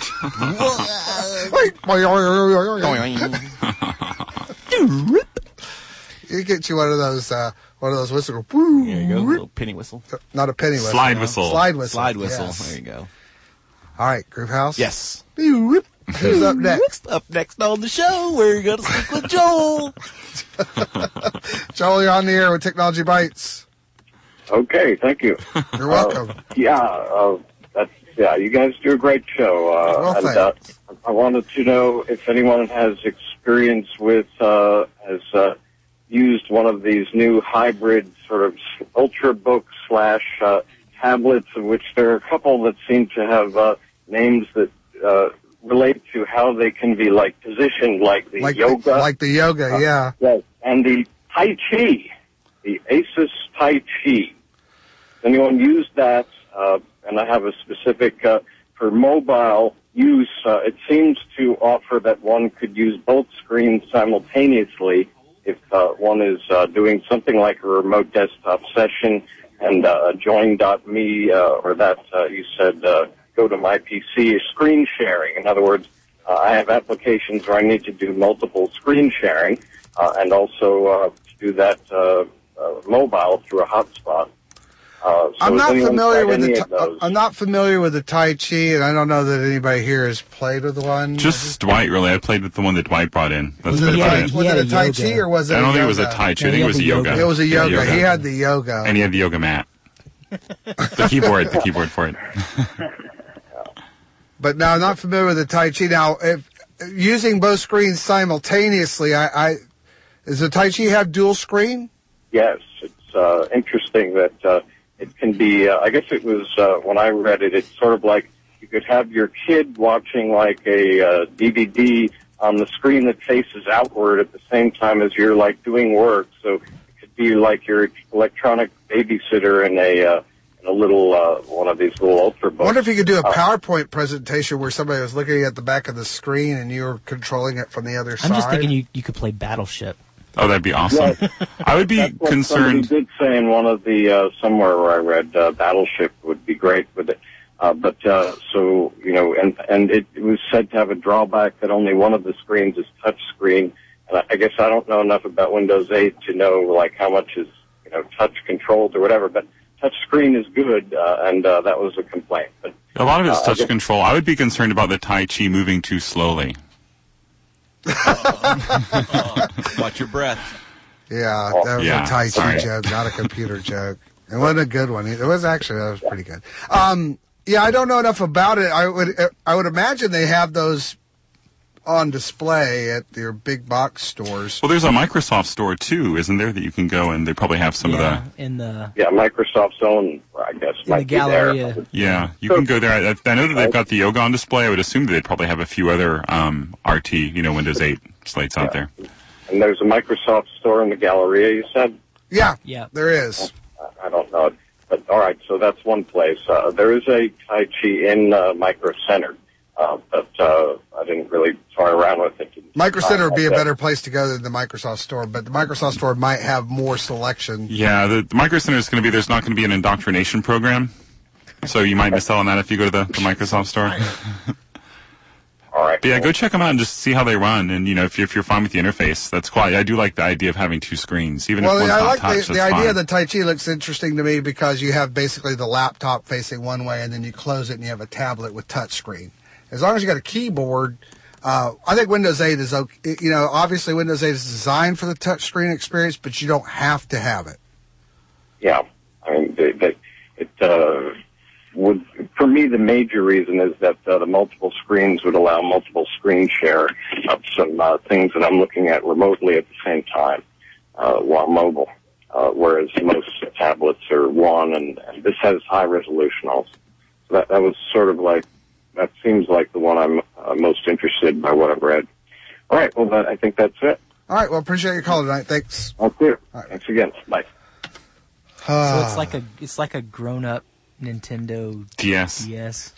You get you one of those whistles. There you go, a little penny whistle. Not a penny whistle. Slide whistle. Slide whistle. Slide whistle. Yes. There you go. All right, Groove House. Yes. Who's up next? Up next on the show, we're going to speak with Joel. Joel, you're on the air with Technology Bites. Okay, thank you. You're welcome. You guys do a great show. Thanks. I wanted to know if anyone has experience with, has used one of these new hybrid sort of ultrabook / tablets, of which there are a couple that seem to have names that relate to how they can be positioned like the yoga. Like the yoga, yeah. Yes, and the Tai Chi, the Asus Tai Chi. Anyone use that? And I have a specific, for mobile use, it seems to offer that one could use both screens simultaneously if one is doing something like a remote desktop session, and join.me, or that you said go to my PC, screen sharing. In other words, I have applications where I need to do multiple screen sharing, and also to do that mobile through a hotspot. I'm not has anyone familiar tried with any the of those? I'm not familiar with the Tai Chi, and I don't know that anybody here has played with the one. Just Dwight, really. I played with the one that Dwight brought in. That's Was about it. it a Tai Chi or was it? I don't a think it was a yoga? Tai Chi. I think it was a yoga. It was a yoga. He had the yoga. And he had the yoga mat. The keyboard for it. But no, I'm not familiar with the Tai Chi. Now, if using both screens simultaneously, does the Tai Chi have dual screen? Yes, it's interesting that it can be, I guess it was, when I read it, it's sort of like you could have your kid watching like a DVD on the screen that faces outward at the same time as you're like doing work. So it could be like your electronic babysitter in a little, one of these little Ultrabooks. I wonder if you could do a PowerPoint presentation where somebody was looking at the back of the screen and you were controlling it from the other side. I'm just thinking you could play Battleship. Oh, that'd be awesome. I would be That's what concerned. Somebody did say in one of the somewhere where I read Battleship would be great with it, but so you know, and it was said to have a drawback that only one of the screens is touch screen. And I guess I don't know enough about Windows 8 to know like how much is touch controlled or whatever. But touch screen is good, and that was a complaint. But A lot of it's touch control. I would be concerned about the Tai Chi moving too slowly. Watch your breath. Yeah, that was a Tai Chi joke, not a computer joke. It wasn't a good one. It was actually, that was pretty good. Yeah, I don't know enough about it. I would imagine they have those on display at their big box stores. Well, there's a Microsoft store too, isn't there, that you can go and they probably have some of the. Microsoft's own, I guess, in the Galleria. Yeah, you can go there. I know that they've got the yoga on display. I would assume that they'd probably have a few other RT, Windows 8 slates out there. And there's a Microsoft store in the Galleria, you said? Yeah, there is. I don't know. But all right, so that's one place. There is a Tai Chi in Micro Center, but I didn't really toy around with it. Micro Center would be a better place to go than the Microsoft Store, but the Microsoft Store might have more selection. Yeah, the Micro Center is going to be, there's not going to be an indoctrination program, so you might miss out on that if you go to the Microsoft Store. All right. But yeah, go check them out and just see how they run, and if you're fine with the interface, that's quite. I do like the idea of having two screens, even if one's I not like touch. the that's idea fine. of the Tai Chi looks interesting to me because you have basically the laptop facing one way, and then you close it and you have a tablet with touch screen. As long as you got a keyboard, I think Windows 8 is okay. Obviously Windows 8 is designed for the touch screen experience, but you don't have to have it. Yeah, I mean, it would, for me, the major reason is that the multiple screens would allow multiple screen share of some things that I'm looking at remotely at the same time while mobile, whereas most tablets are one, and this has high resolution also. So that was sort of like, that seems like the one I'm most interested in by what I've read. All right, well, I think that's it. All right, well, appreciate your call tonight. Thanks. Okay. Thanks again. Bye. So it's like a grown-up Nintendo DS.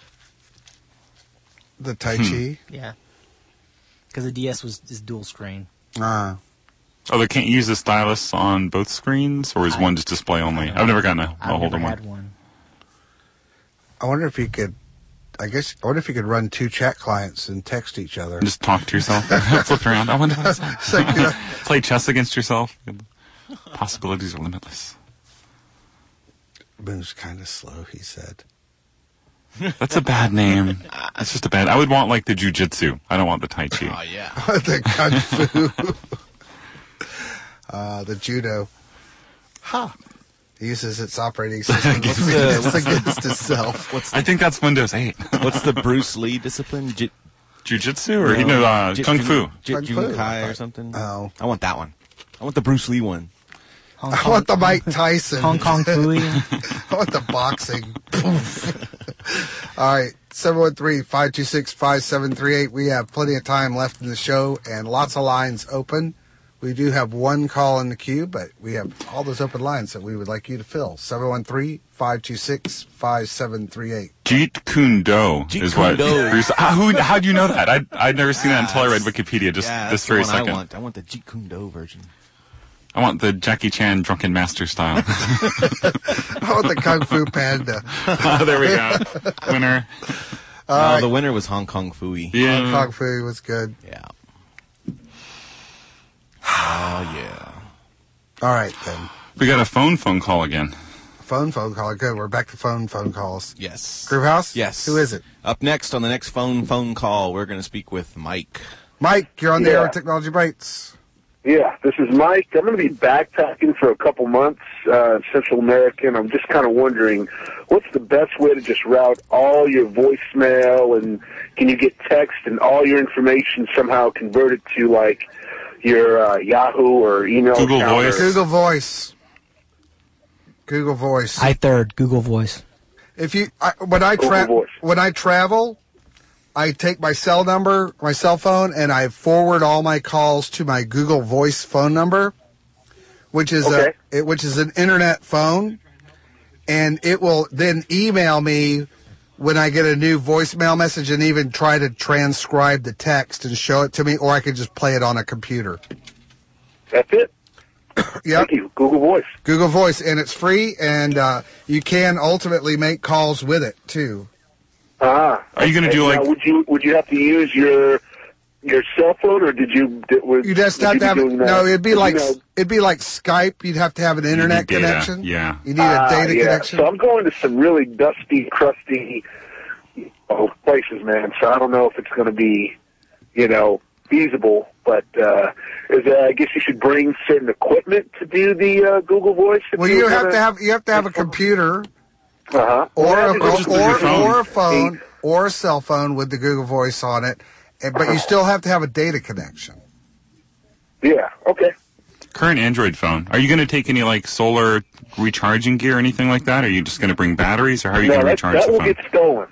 The Tai Chi? Yeah. Because the DS is dual screen. Oh, they can't use the stylus on both screens, or is one just display only? I've never gotten a hold of one. I wonder if you could. I wonder if you could run two chat clients and text each other. Just talk to yourself. Flip around. I wonder what's play chess against yourself. Possibilities are limitless. Moves kind of slow, he said. That's a bad name. That's just a bad. I would want like the jujitsu. I don't want the Tai Chi. Oh yeah. The kung fu. The judo. Ha. Uses its operating system against itself. I think that's Windows 8. What's the Bruce Lee discipline? Jiu-jitsu or kung fu? Jit Kai or something? Oh. I want that one. I want the Bruce Lee one. I want the Mike Tyson. Hong Kong Fooey. I want the boxing. All right, 713-526-5738. We have plenty of time left in the show and lots of lines open. We do have one call in the queue, but we have all those open lines that we would like you to fill. 713-526-5738. Jeet Kune Do is what. Bruce, how do you know that? I'd never seen that until I read Wikipedia just this very second. I want the Jeet Kune Do version. I want the Jackie Chan Drunken Master style. I want the Kung Fu Panda. There we go. Winner. No, the winner was Hong Kong Fooey. Yeah. Hong Kong Fooey was good. Yeah. Oh, yeah. All right, then. We got a phone call again. phone call. Good. We're back to phone calls. Yes. Groovehouse? Yes. Who is it? Up next on the next phone call, we're going to speak with Mike. Mike, you're on the air with Technology Bites. Yeah, this is Mike. I'm going to be backpacking for a couple months in Central America, and I'm just kind of wondering, what's the best way to just route all your voicemail, and can you get text and all your information somehow converted to, like, your Yahoo or email Google account? Voice. Google Voice. Google Voice. Google Voice. When I travel, I take my cell phone, and I forward all my calls to my Google Voice phone number, which is an internet phone, and it will then email me when I get a new voicemail message, and even try to transcribe the text and show it to me, or I could just play it on a computer. That's it. Yep. Thank you. Google Voice. Google Voice, and it's free, and you can ultimately make calls with it too. Are you going to do like? Would you have to use your cell phone, or did you? You just have to have it'd be like Skype. You'd have to have an internet data, connection. yeah. You need a data yeah. connection. So I'm going to some really dusty, crusty places, man. So I don't know if it's going to be, feasible. But I guess you should bring certain equipment to do the Google Voice. Well, you have to have a computer. Or a phone, or a cell phone with the Google Voice on it, but you still have to have a data connection. Yeah, okay. Current Android phone. Are you going to take any like solar recharging gear or anything like that? Or are you just going to bring batteries, or how are you going to recharge that the will phone? get stolen.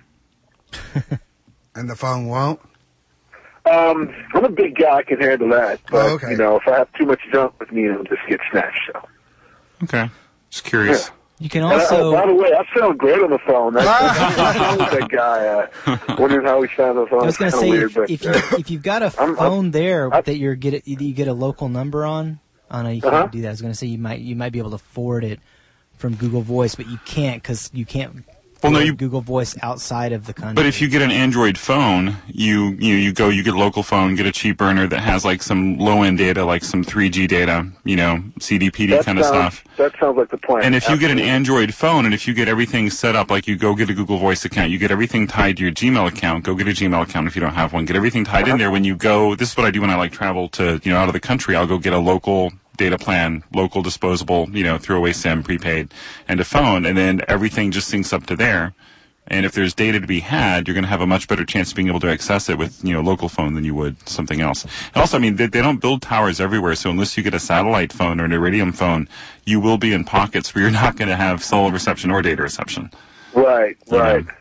And the phone won't? I'm a big guy. I can handle that. But, if I have too much junk with me, it'll just get snatched. So. Okay. Just curious. Yeah. You can also. By the way, I sound great on the phone. That's that guy. Wondering how he sounds on the phone. I was going to say, weird, if you've got a phone that you get a local number on, you can do that. I was going to say you might be able to forward it from Google Voice, but you can't because you can't. Google Voice outside of the country. But if you get an Android phone, you get a local phone, get a cheap burner that has like some low end data, like some 3G data, CDPD kind of stuff. That sounds like the plan. And if you get an Android phone, and if you get everything set up, like you go get a Google Voice account, you get everything tied to your Gmail account. Go get a Gmail account if you don't have one. Get everything tied in there. When you go, this is what I do when I travel to out of the country. I'll go get a local data plan, local disposable, throwaway SIM, prepaid, and a phone, and then everything just syncs up to there. And if there's data to be had, you're going to have a much better chance of being able to access it with, local phone than you would something else. And also, they don't build towers everywhere, so unless you get a satellite phone or an Iridium phone, you will be in pockets where you're not going to have cell reception or data reception. Right. All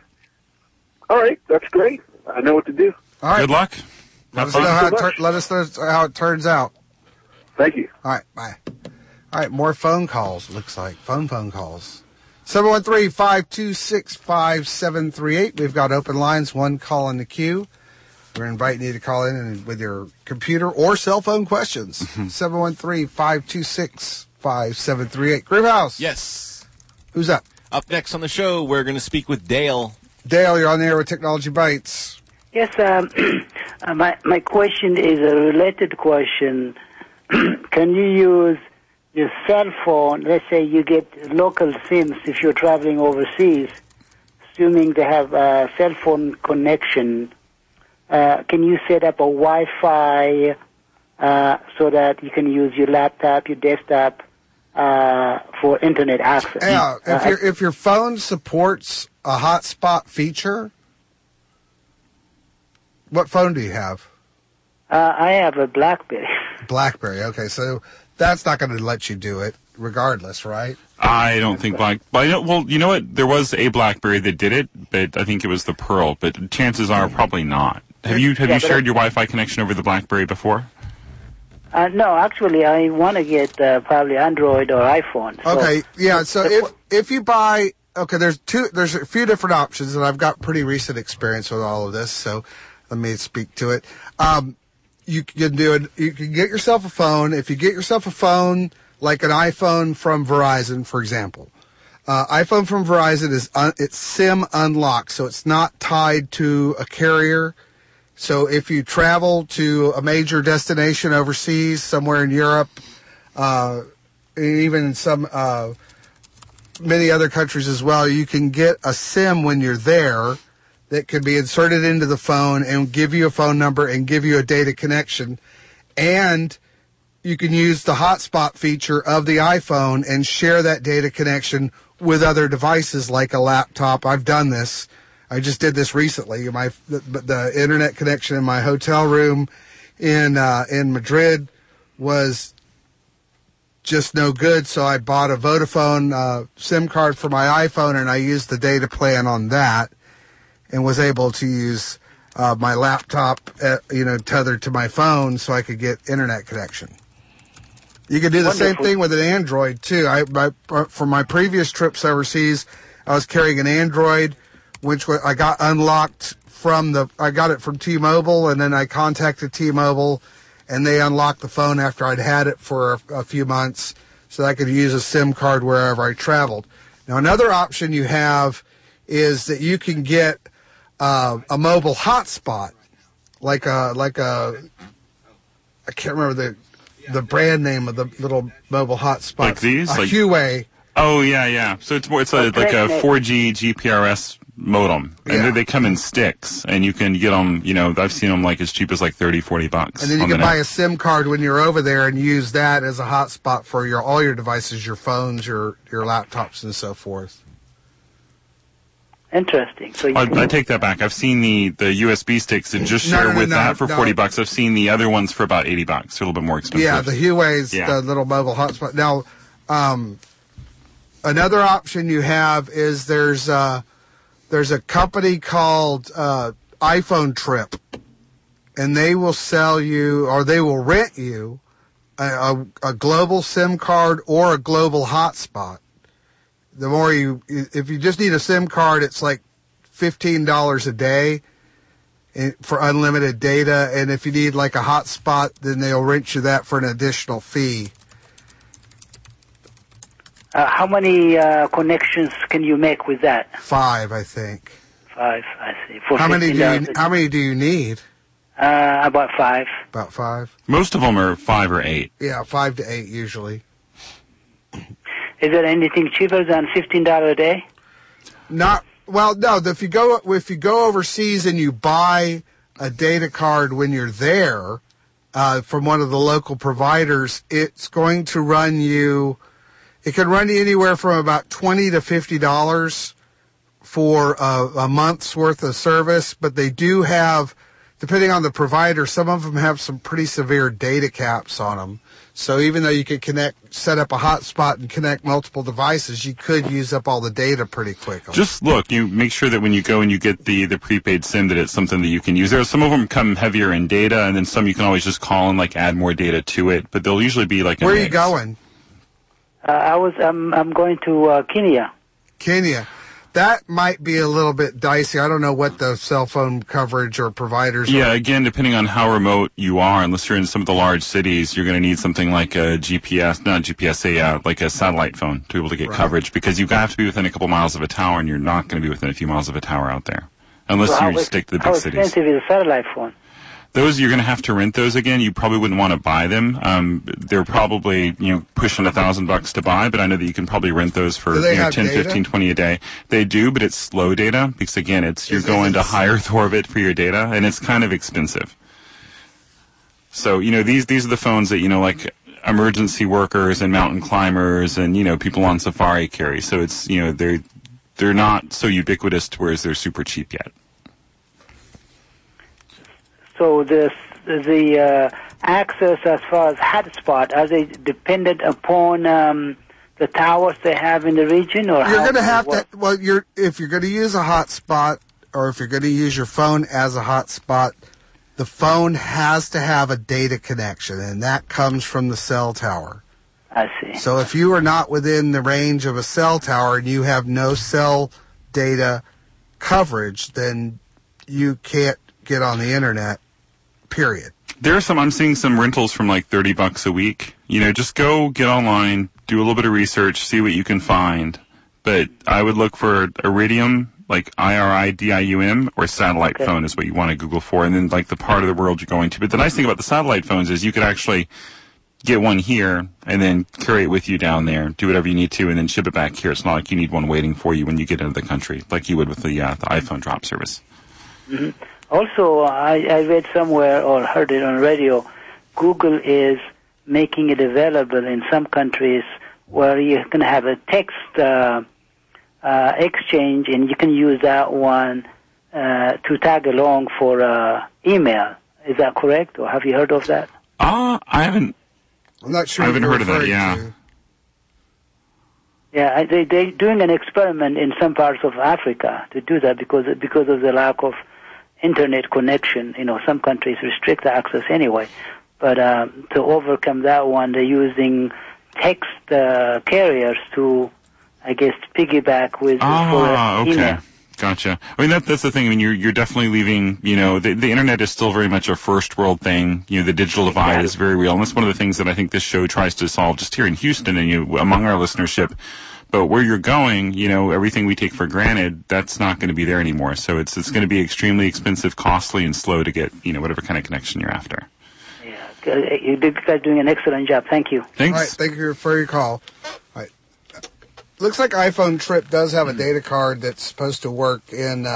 right, that's great. I know what to do. All right. Good luck. Let us know how it turns out. Thank you. All right, bye. All right, more phone calls, looks like. Phone calls. 713-526-5738. We've got open lines, one call in the queue. We're inviting you to call in with your computer or cell phone questions. 713-526-5738. Groovehouse. Yes. Who's up? Up next on the show, we're going to speak with Dale. Dale, you're on the air with Technology Bites. Yes, my question is a related question. Can you use your cell phone? Let's say you get local SIMs if you're traveling overseas, assuming they have a cell phone connection. Can you set up a Wi-Fi so that you can use your laptop, your desktop for internet access? Yeah, if your phone supports a hotspot feature, what phone do you have? I have a BlackBerry. BlackBerry. Okay, so that's not going to let you do it, regardless, right? I don't think well, you know what? There was a BlackBerry that did it, but I think it was the Pearl. But chances are probably not. Have you shared your Wi-Fi connection over the BlackBerry before? No, actually, I want to get probably Android or iPhone. So okay, yeah. So if you buy, there's a few different options, and I've got pretty recent experience with all of this. So let me speak to it. You can do it. You can get yourself a phone. If you get yourself a phone like an iPhone from Verizon, for example, iPhone from Verizon it's SIM unlocked, so it's not tied to a carrier. So if you travel to a major destination overseas, somewhere in Europe, even in some many other countries as well, you can get a SIM when you're there that can be inserted into the phone and give you a phone number and give you a data connection. And you can use the hotspot feature of the iPhone and share that data connection with other devices like a laptop. I've done this. I just did this recently. The internet connection in my hotel room in Madrid was just no good, so I bought a Vodafone SIM card for my iPhone, and I used the data plan on that and was able to use my laptop, tethered to my phone so I could get internet connection. You can do the same thing with an Android, too. For my previous trips overseas, I was carrying an Android, which I got unlocked I got it from T-Mobile, and then I contacted T-Mobile, and they unlocked the phone after I'd had it for a few months so that I could use a SIM card wherever I traveled. Now, another option you have is that you can get a mobile hotspot, like a I can't remember the brand name of the little mobile hotspot. Like these? A Huawei. Oh, yeah. So it's like a 4G GPRS modem. And they come in sticks, and you can get them, I've seen them like as cheap as like $30-$40. And then you can buy a SIM card when you're over there and use that as a hotspot for all your devices, your phones, your laptops, and so forth. Interesting. So I take that back. I've seen the USB sticks that just share with that for $40. I've seen the other ones for about $80. They're a little bit more expensive. Yeah, the Huawei's the little mobile hotspot. Now, another option you have is there's a company called iPhone Trip, and they will sell you, or they will rent you a global SIM card or a global hotspot. The more if you just need a SIM card, it's like $15 a day for unlimited data. And if you need like a hotspot, then they'll rent you that for an additional fee. How many connections can you make with that? 5, I think. 5, I see. For how many do you need? About 5. About 5. Most of them are 5 or 8. Yeah, 5 to 8 usually. Is there anything cheaper than $15 a day? No. If you go overseas and you buy a data card when you're there from one of the local providers, it's going to run you. It can run you anywhere from about $20 to $50 for a month's worth of service, but they do have, depending on the provider, some of them have some pretty severe data caps on them. So even though you could set up a hotspot and connect multiple devices, you could use up all the data pretty quickly. Just look, you make sure that when you go and you get the prepaid SIM that it's something that you can use. There are some of them come heavier in data, and then some you can always just call and like add more data to it. But they'll usually be like. Where are you going? I'm going to Kenya. Kenya. That might be a little bit dicey. I don't know what the cell phone coverage or providers are. Yeah, again, depending on how remote you are, unless you're in some of the large cities, you're going to need something like a like a satellite phone to be able to get coverage, because you have to be within a couple miles of a tower, and you're not going to be within a few miles of a tower out there, unless you stick to the big cities. How expensive is a satellite phone? Those, you're going to have to rent those again. You probably wouldn't want to buy them. They're probably, pushing $1,000 to buy, but I know that you can probably rent those for 10, 15, 20 a day. They do, but it's slow data because, again, you're going to high Earth orbit for your data, and it's kind of expensive. So, these are the phones that, like emergency workers and mountain climbers and, people on safari carry. So it's, they're not so ubiquitous to where they're super cheap yet. So the access as far as hotspot, are they dependent upon the towers they have in the region, or you're going to have to? Well, if you're going to use a hotspot, or if you're going to use your phone as a hotspot, the phone has to have a data connection, and that comes from the cell tower. I see. So if you are not within the range of a cell tower and you have no cell data coverage, then you can't get on the internet. Period. I'm seeing some rentals from like $30 a week. Just go get online, do a little bit of research, see what you can find. But I would look for Iridium, like IRIDIUM, or satellite phone is what you want to Google for, and then like the part of the world you're going to. But the nice thing about the satellite phones is you could actually get one here and then carry it with you down there, do whatever you need to, and then ship it back here. It's not like you need one waiting for you when you get into the country, like you would with the iPhone drop service. Mm-hmm. Also, I read somewhere or heard it on radio, Google is making it available in some countries where you can have a text exchange, and you can use that one to tag along for email. Is that correct, or have you heard of that? I haven't. I'm not sure. I haven't heard of that. Yeah. Yeah, they're doing an experiment in some parts of Africa to do that because of the lack of internet connection. You know, some countries restrict access anyway. But to overcome that one, they're using text carriers to, I guess, piggyback with for email. Okay. Gotcha. I mean, that's the thing. I mean, you're definitely leaving, you know, the internet is still very much a first world thing. You know, the digital divide is very real. And that's one of the things that I think this show tries to solve just here in Houston and among our listenership. But where you're going, you know, everything we take for granted, that's not going to be there anymore. So it's going to be extremely expensive, costly, and slow to get, you know, whatever kind of connection you're after. Yeah. You guys are doing an excellent job. Thank you. Thanks. All right, thank you for your call. All right. Looks like iPhone Trip does have a data card that's supposed to work in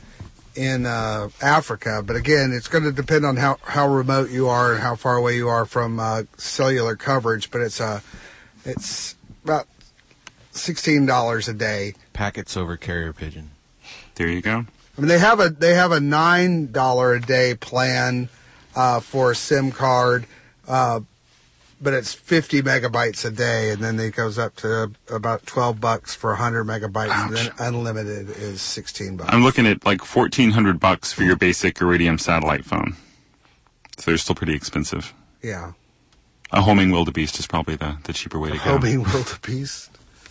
Africa, but again, it's going to depend on how remote you are and how far away you are from cellular coverage. But it's about $16 a day. Packets over carrier pigeon. There you go. I mean, they have a $9 a day plan for a SIM card. But it's 50 megabytes a day, and then it goes up to about $12 for 100 megabytes, and then unlimited is $16. I'm looking at like $1,400 for your basic Iridium satellite phone. So they're still pretty expensive. Yeah. A homing wildebeest is probably the cheaper way to go. Homing wildebeest.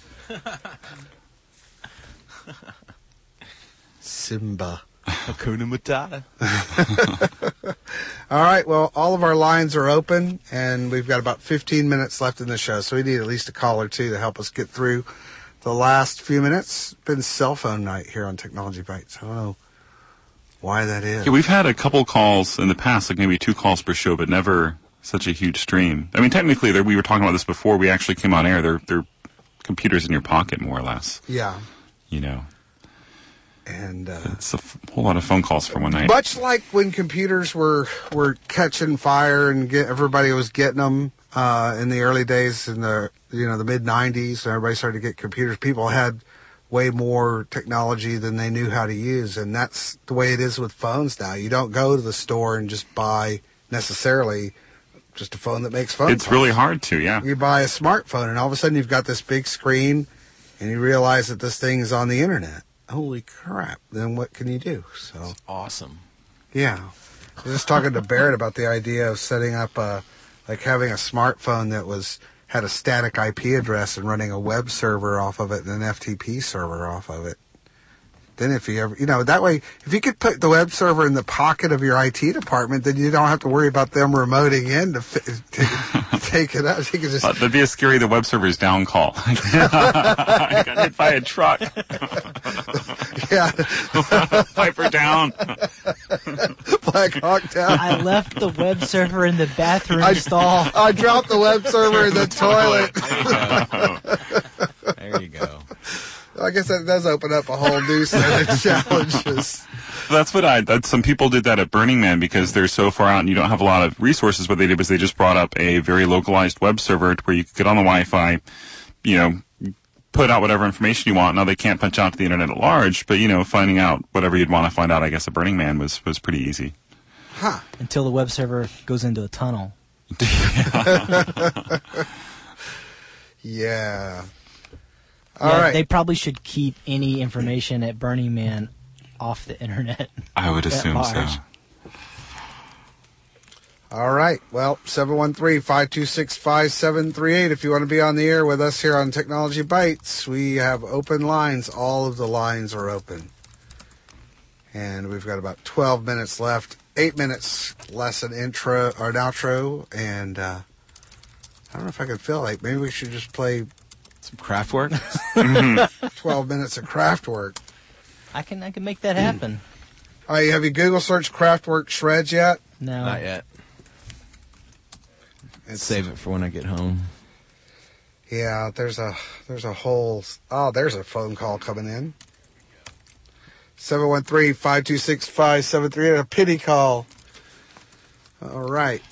Simba. Hakuna Matata. All right, well, all of our lines are open, and we've got about 15 minutes left in the show, so we need at least a call or two to help us get through the last few minutes. It's been cell phone night here on Technology Bites. I don't know why that is. Yeah, we've had a couple calls in the past, like maybe 2 calls per show, but never such a huge stream. I mean, technically, we were talking about this before we actually came on air. They're computers in your pocket, more or less. Yeah. You know. And it's a whole lot of phone calls for one night. Much like when computers were catching fire and everybody was getting them in the early days in the mid 90s, and everybody started to get computers. People had way more technology than they knew how to use, and that's the way it is with phones now. You don't go to the store and just buy necessarily just a phone that makes phone It's calls. really hard to, yeah. You buy a smartphone, and all of a sudden you've got this big screen, and you realize that this thing is on the internet. Holy crap, then what can you do? So it's awesome. Yeah. I was just talking to Barrett about the idea of setting up having a smartphone that had a static IP address and running a web server off of it and an FTP server off of it. Then if you ever, that way, if you could put the web server in the pocket of your IT department, then you don't have to worry about them remoting in to take it out. You can just... That'd be a scary, the web server's down call. I got hit by a truck. Yeah. Piper down. Black Hawk down. I left the web server in the bathroom stall. I dropped the web server in the toilet. There you go. I guess that does open up a whole new set of challenges. That's what some people did that at Burning Man because they're so far out and you don't have a lot of resources. What they did was they just brought up a very localized web server where you could get on the Wi-Fi, put out whatever information you want. Now they can't punch out to the internet at large, but finding out whatever you'd want to find out, I guess, at Burning Man was pretty easy. Huh. Until the web server goes into a tunnel. Yeah. All right. They probably should keep any information at Burning Man off the internet. I would assume so. All right. Well, 713-526-5738. If you want to be on the air with us here on Technology Bites, we have open lines. All of the lines are open. And we've got about 12 minutes left. 8 minutes less an intro or an outro. And I don't know if I can feel like maybe we should just play some Kraftwerk. 12 minutes of Kraftwerk. I can make that happen. All right, have you Google searched Kraftwerk shreds yet? No. Not yet. Save it for when I get home. Yeah, there's a whole. Oh, there's a phone call coming in. 713-526-5738. A pity call. All right,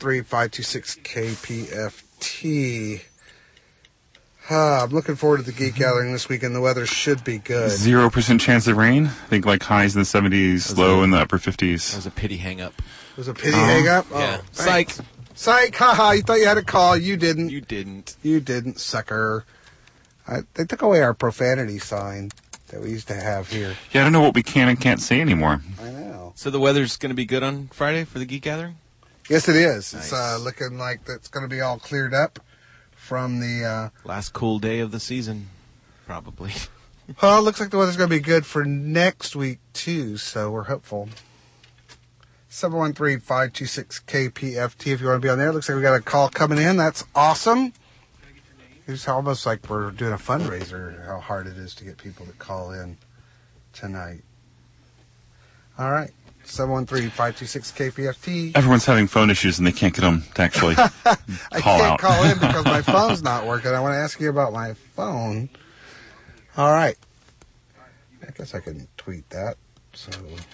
713-526-KPFT. I'm looking forward to the Geek Gathering this weekend. The weather should be good. 0% chance of rain. I think like highs in the 70s, low in the upper 50s. That was a pity hang-up. It was a pity hang-up? Yeah. Oh, Psych. Psych. Haha, you thought you had a call. You didn't. You didn't. You didn't, sucker. They took away our profanity sign that we used to have here. Yeah, I don't know what we can and can't say anymore. I know. So the weather's going to be good on Friday for the Geek Gathering? Yes, it is. Nice. It's looking like it's going to be all cleared up from the... last cool day of the season, probably. Well, it looks like the weather's going to be good for next week, too, so we're hopeful. 713-526-KPFT if you want to be on there. Looks like we got a call coming in. That's awesome. It's almost like we're doing a fundraiser, how hard it is to get people to call in tonight. All right. 713-526-KPFT. Everyone's having phone issues and they can't get them to actually I call can't out. call in because my phone's not working. I want to ask you about my phone. All right. I guess I can tweet that. So,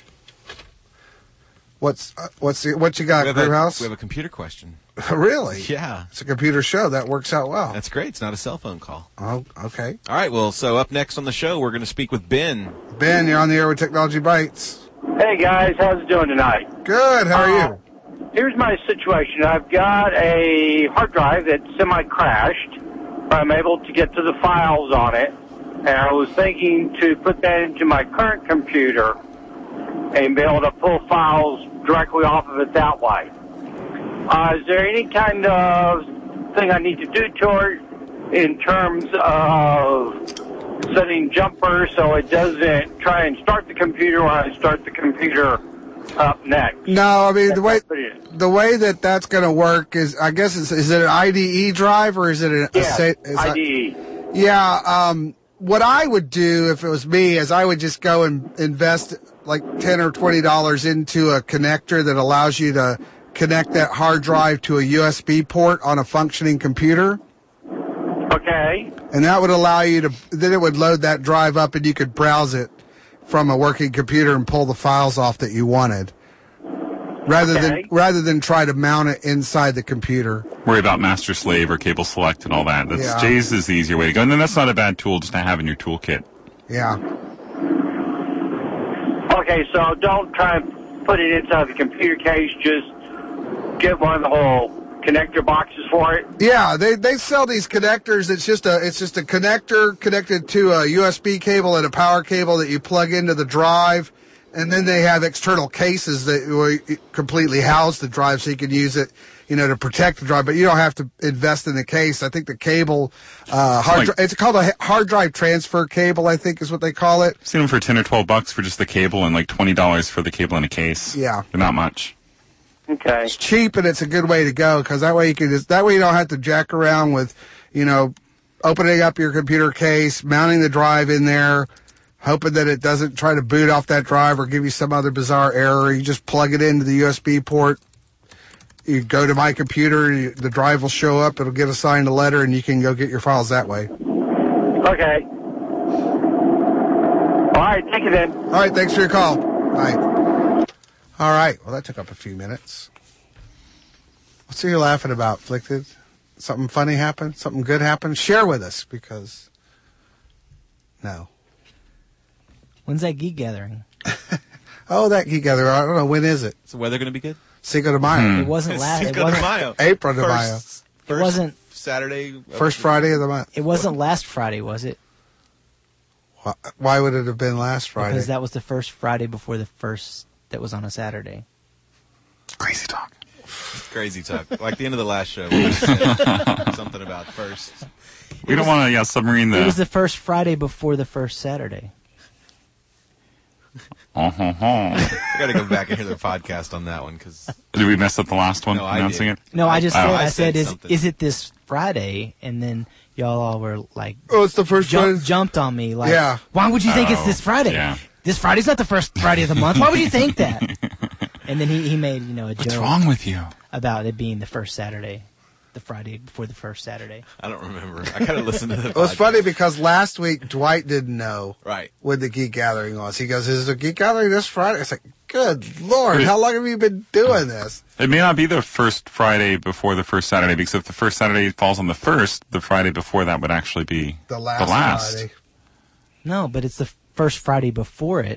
what you got, Greenhouse? We have a computer question. Really? Yeah. It's a computer show. That works out well. That's great. It's not a cell phone call. Oh, okay. All right. Well, so up next on the show, we're going to speak with Ben. Ben, you're on the air with Technology Bites. Hey guys, how's it doing tonight? Good, how are you? Here's my situation. I've got a hard drive that's semi-crashed, but I'm able to get to the files on it, and I was thinking to put that into my current computer and be able to pull files directly off of it that way. Is there any kind of thing I need to do to it in terms of setting jumpers so it doesn't try and start the computer when I start the computer up next? No, I mean, the way that's going to work is, I guess, is it an IDE drive or is it IDE. Yeah, what I would do if it was me is I would just go and invest like $10 or $20 into a connector that allows you to connect that hard drive to a USB port on a functioning computer. Okay. And that would allow you to, then it would load that drive up and you could browse it from a working computer and pull the files off that you wanted. Rather than try to mount it inside the computer. Worry about master slave or cable select and all that. Jay's is the easier way to go. And then that's not a bad tool just to have in your toolkit. Yeah. Okay, so don't try and put it inside the computer case, just get one of the whole connector boxes for it. Yeah, they sell these connectors. It's just a connector connected to a USB cable and a power cable that you plug into the drive, and then they have external cases that will completely house the drive so you can use it, to protect the drive. But you don't have to invest in the case. I think the cable, it's called a hard drive transfer cable, I think is what they call it. I've seen them for $10 or $12 for just the cable and like $20 for the cable in a case. Yeah, they're not much. Okay. It's cheap and it's a good way to go because that way you don't have to jack around with, opening up your computer case, mounting the drive in there, hoping that it doesn't try to boot off that drive or give you some other bizarre error. You just plug it into the USB port. You go to My Computer, the drive will show up, it'll get assigned a letter, and you can go get your files that way. Okay. All right, thank you then. All right, thanks for your call. Bye. All right, well, that took up a few minutes. What's you laughing about, Flicked? Something funny happened? Something good happened? Share with us, because... No. When's that Geek Gathering? Oh, that Geek Gathering. I don't know. When is it? Is the weather going to be good? Cinco de Mayo. It wasn't last. Cinco de Mayo. April de Mayo. It wasn't Saturday. First Friday of the month. It wasn't last Friday, was it? Why would it have been last Friday? Because that was the first Friday before the first that was on a Saturday. Crazy talk. Crazy talk. Like the end of the last show. We said something about first. We don't want to submarine the... It was the first Friday before the first Saturday. I got to go back and hear the podcast on that one because. Did we mess up the last one? No, announcing it? No, I said, something. is it this Friday? And then y'all all were like, oh, it's the first Friday. Jumped on me. Like, yeah. Why would you think it's this Friday? Yeah. This Friday's not the first Friday of the month. Why would you think that? And then he made, a joke. What's wrong with you? About it being the first Saturday. the Friday before the first Saturday. I don't remember. I kind of listened to the It was funny because last week Dwight didn't know right when the Geek Gathering was. He goes, "Is there a Geek Gathering this Friday?" It's like, good Lord, how long have you been doing this? It may not be the first Friday before the first Saturday, because if the first Saturday falls on the first, the Friday before that would actually be the last. Friday. No, but it's the first Friday before it.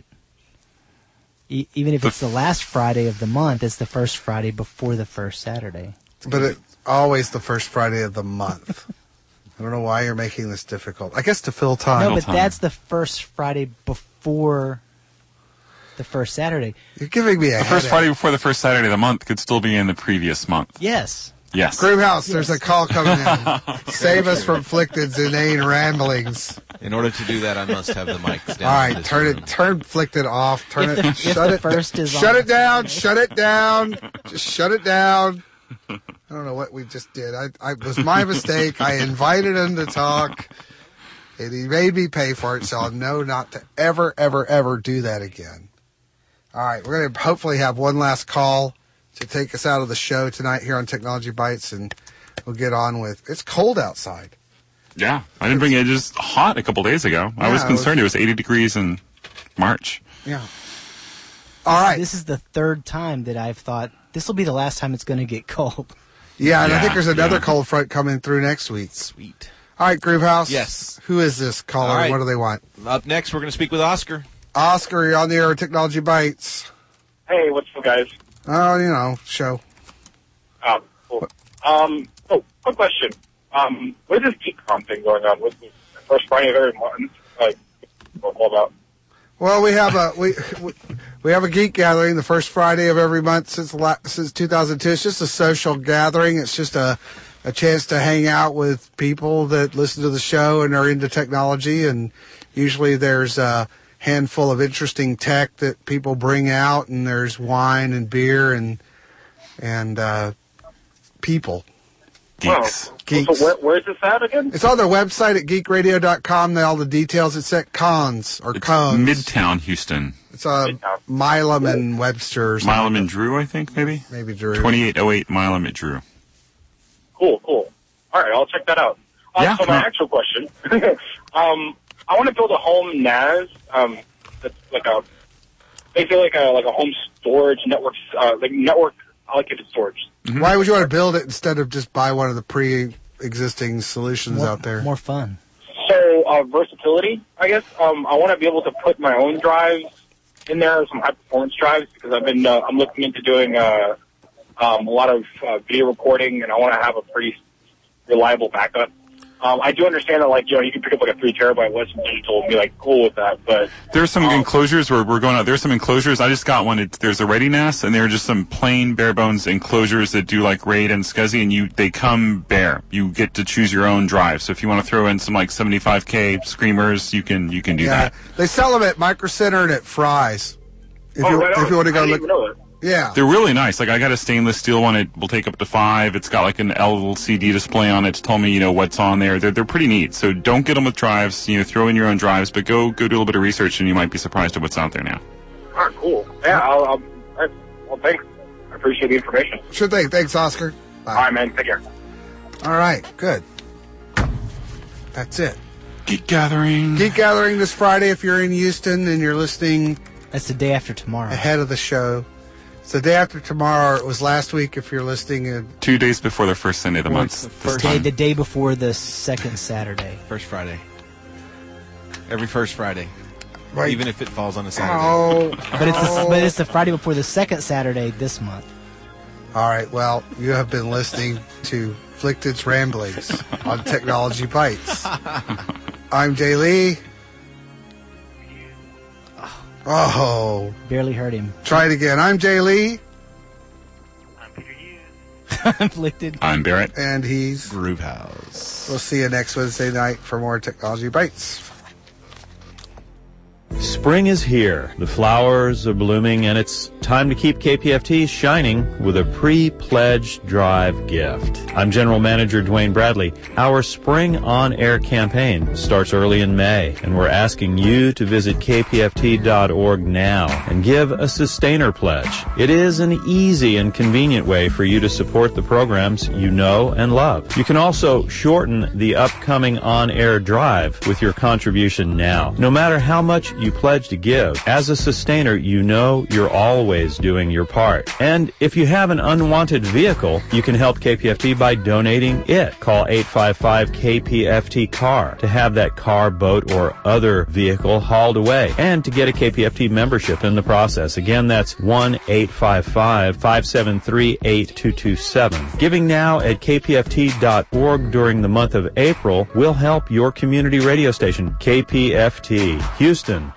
Even if it's the last Friday of the month, it's the first Friday before the first Saturday. But it's always the first Friday of the month. I don't know why you're making this difficult. I guess to fill time. No, but that's the first Friday before the first Saturday. You're giving me a The first Friday before the first Saturday of the month could still be in the previous month. Yes. Yes. Groovhouse, there's a call coming in. Save us from Flicted's inane ramblings. In order to do that, I must have the mics down. All right, turn Flicted off. Turn it. Shut it. Shut it down. Shut it down. Just shut it down. I don't know what we just did. It was my mistake. I invited him to talk, and he made me pay for it. So I'll know not to ever, ever, ever do that again. All right, we're going to hopefully have one last call to take us out of the show tonight here on Technology Bites, and we'll get on with. It's cold outside. Yeah, I didn't bring it. It was hot a couple days ago. I was concerned. It was 80 degrees in March. Yeah. All right. This is the third time that I've thought this will be the last time it's going to get cold. Yeah, and I think there's another cold front coming through next week. Sweet. All right, Groovehouse. Yes. Who is this caller? All right. What do they want? Up next, we're going to speak with Oscar. Oscar, you're on the air with Technology Bites. Hey, what's up, guys? Oh, show. Oh, cool. Quick question. What is this GeekCon thing going on? What's the first Friday of every month? Like, what's all about? Well, we have a geek gathering the first Friday of every month since 2002. It's just a social gathering. It's just a chance to hang out with people that listen to the show and are into technology. And usually there's a handful of interesting tech that people bring out, and there's wine and beer and people. Geeks. Wow. Geeks. So where's this at again? It's on their website at geekradio.com. All the details. It's at Cones. Midtown Houston. It's Milam and Webster. Milam and Drew, I think, maybe? Maybe Drew. 2808 Milam at Drew. Cool. All right, I'll check that out. So my actual question, I want to build a home NAS that's basically like a home storage network, like network allocated storage. Mm-hmm. Why would you want to build it instead of just buy one of the pre-existing solutions out there? More fun. So versatility, I guess. I want to be able to put my own drives in there, some high performance drives, because I'm looking into doing a lot of video recording, and I want to have a pretty reliable backup. I do understand that, you can pick up like a 3 terabyte Western Digital and be cool with that, but there's some enclosures where we're going out. There's some enclosures. I just got one. There's a Ready NAS, and there are just some plain bare bones enclosures that do RAID and SCSI, and they come bare. You get to choose your own drive. So if you want to throw in some 75K screamers, you can do that. They sell them at Micro Center and at Fry's. If you want to go look. Yeah. They're really nice. I got a stainless steel one. It will take up to 5. It's got an LCD display on it to tell me, what's on there. They're pretty neat. So don't get them with drives. Throw in your own drives, but go do a little bit of research, and you might be surprised at what's out there now. All right, cool. Yeah, well, thanks. I appreciate the information. Sure thing. Thanks, Oscar. Bye. All right, man. Take care. All right. Good. That's it. Geek Gathering. Geek Gathering this Friday if you're in Houston and you're listening. That's the day after tomorrow. Ahead of the show. It's the day after tomorrow. It was last week if you're listening. 2 days before the first Sunday of the month. The day before the second Saturday. First Friday. Every first Friday. Right. Even if it falls on a Saturday. Oh. But it's the Friday before the second Saturday this month. All right. Well, you have been listening to Flicted's Ramblings on Technology Bites. I'm Jay Lee. Oh. Barely heard him. Try it again. I'm Jay Lee. I'm Peter Hughes. I'm Flicted. I'm Barrett. And he's Groovehouse. We'll see you next Wednesday night for more Technology Bites. Spring is here. The flowers are blooming, and it's time to keep KPFT shining with a pre-pledge drive gift. I'm General Manager Dwayne Bradley. Our Spring On Air campaign starts early in May, and we're asking you to visit kpft.org now and give a sustainer pledge. It is an easy and convenient way for you to support the programs you know and love. You can also shorten the upcoming on-air drive with your contribution now. No matter how much you pledge to give, as a sustainer, you know you're always doing your part. And if you have an unwanted vehicle, you can help KPFT by donating it. Call 855-KPFT-CAR to have that car, boat, or other vehicle hauled away, and to get a KPFT membership in the process. Again, that's 1-855-573-8227. Giving now at kpft.org during the month of April will help your community radio station, KPFT, Houston.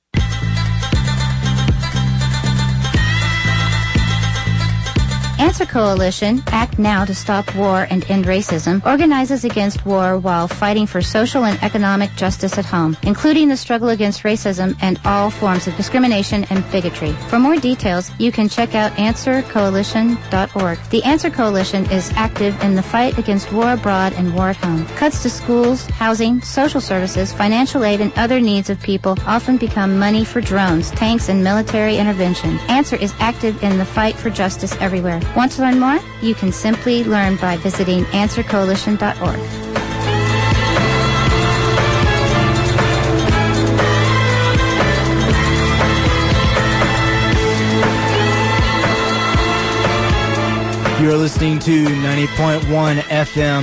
Answer Coalition, Act Now to Stop War and End Racism, organizes against war while fighting for social and economic justice at home, including the struggle against racism and all forms of discrimination and bigotry. For more details, you can check out AnswerCoalition.org. The Answer Coalition is active in the fight against war abroad and war at home. Cuts to schools, housing, social services, financial aid, and other needs of people often become money for drones, tanks, and military intervention. Answer is active in the fight for justice everywhere. Want to learn more? You can simply learn by visiting AnswerCoalition.org. You're listening to 90.1 FM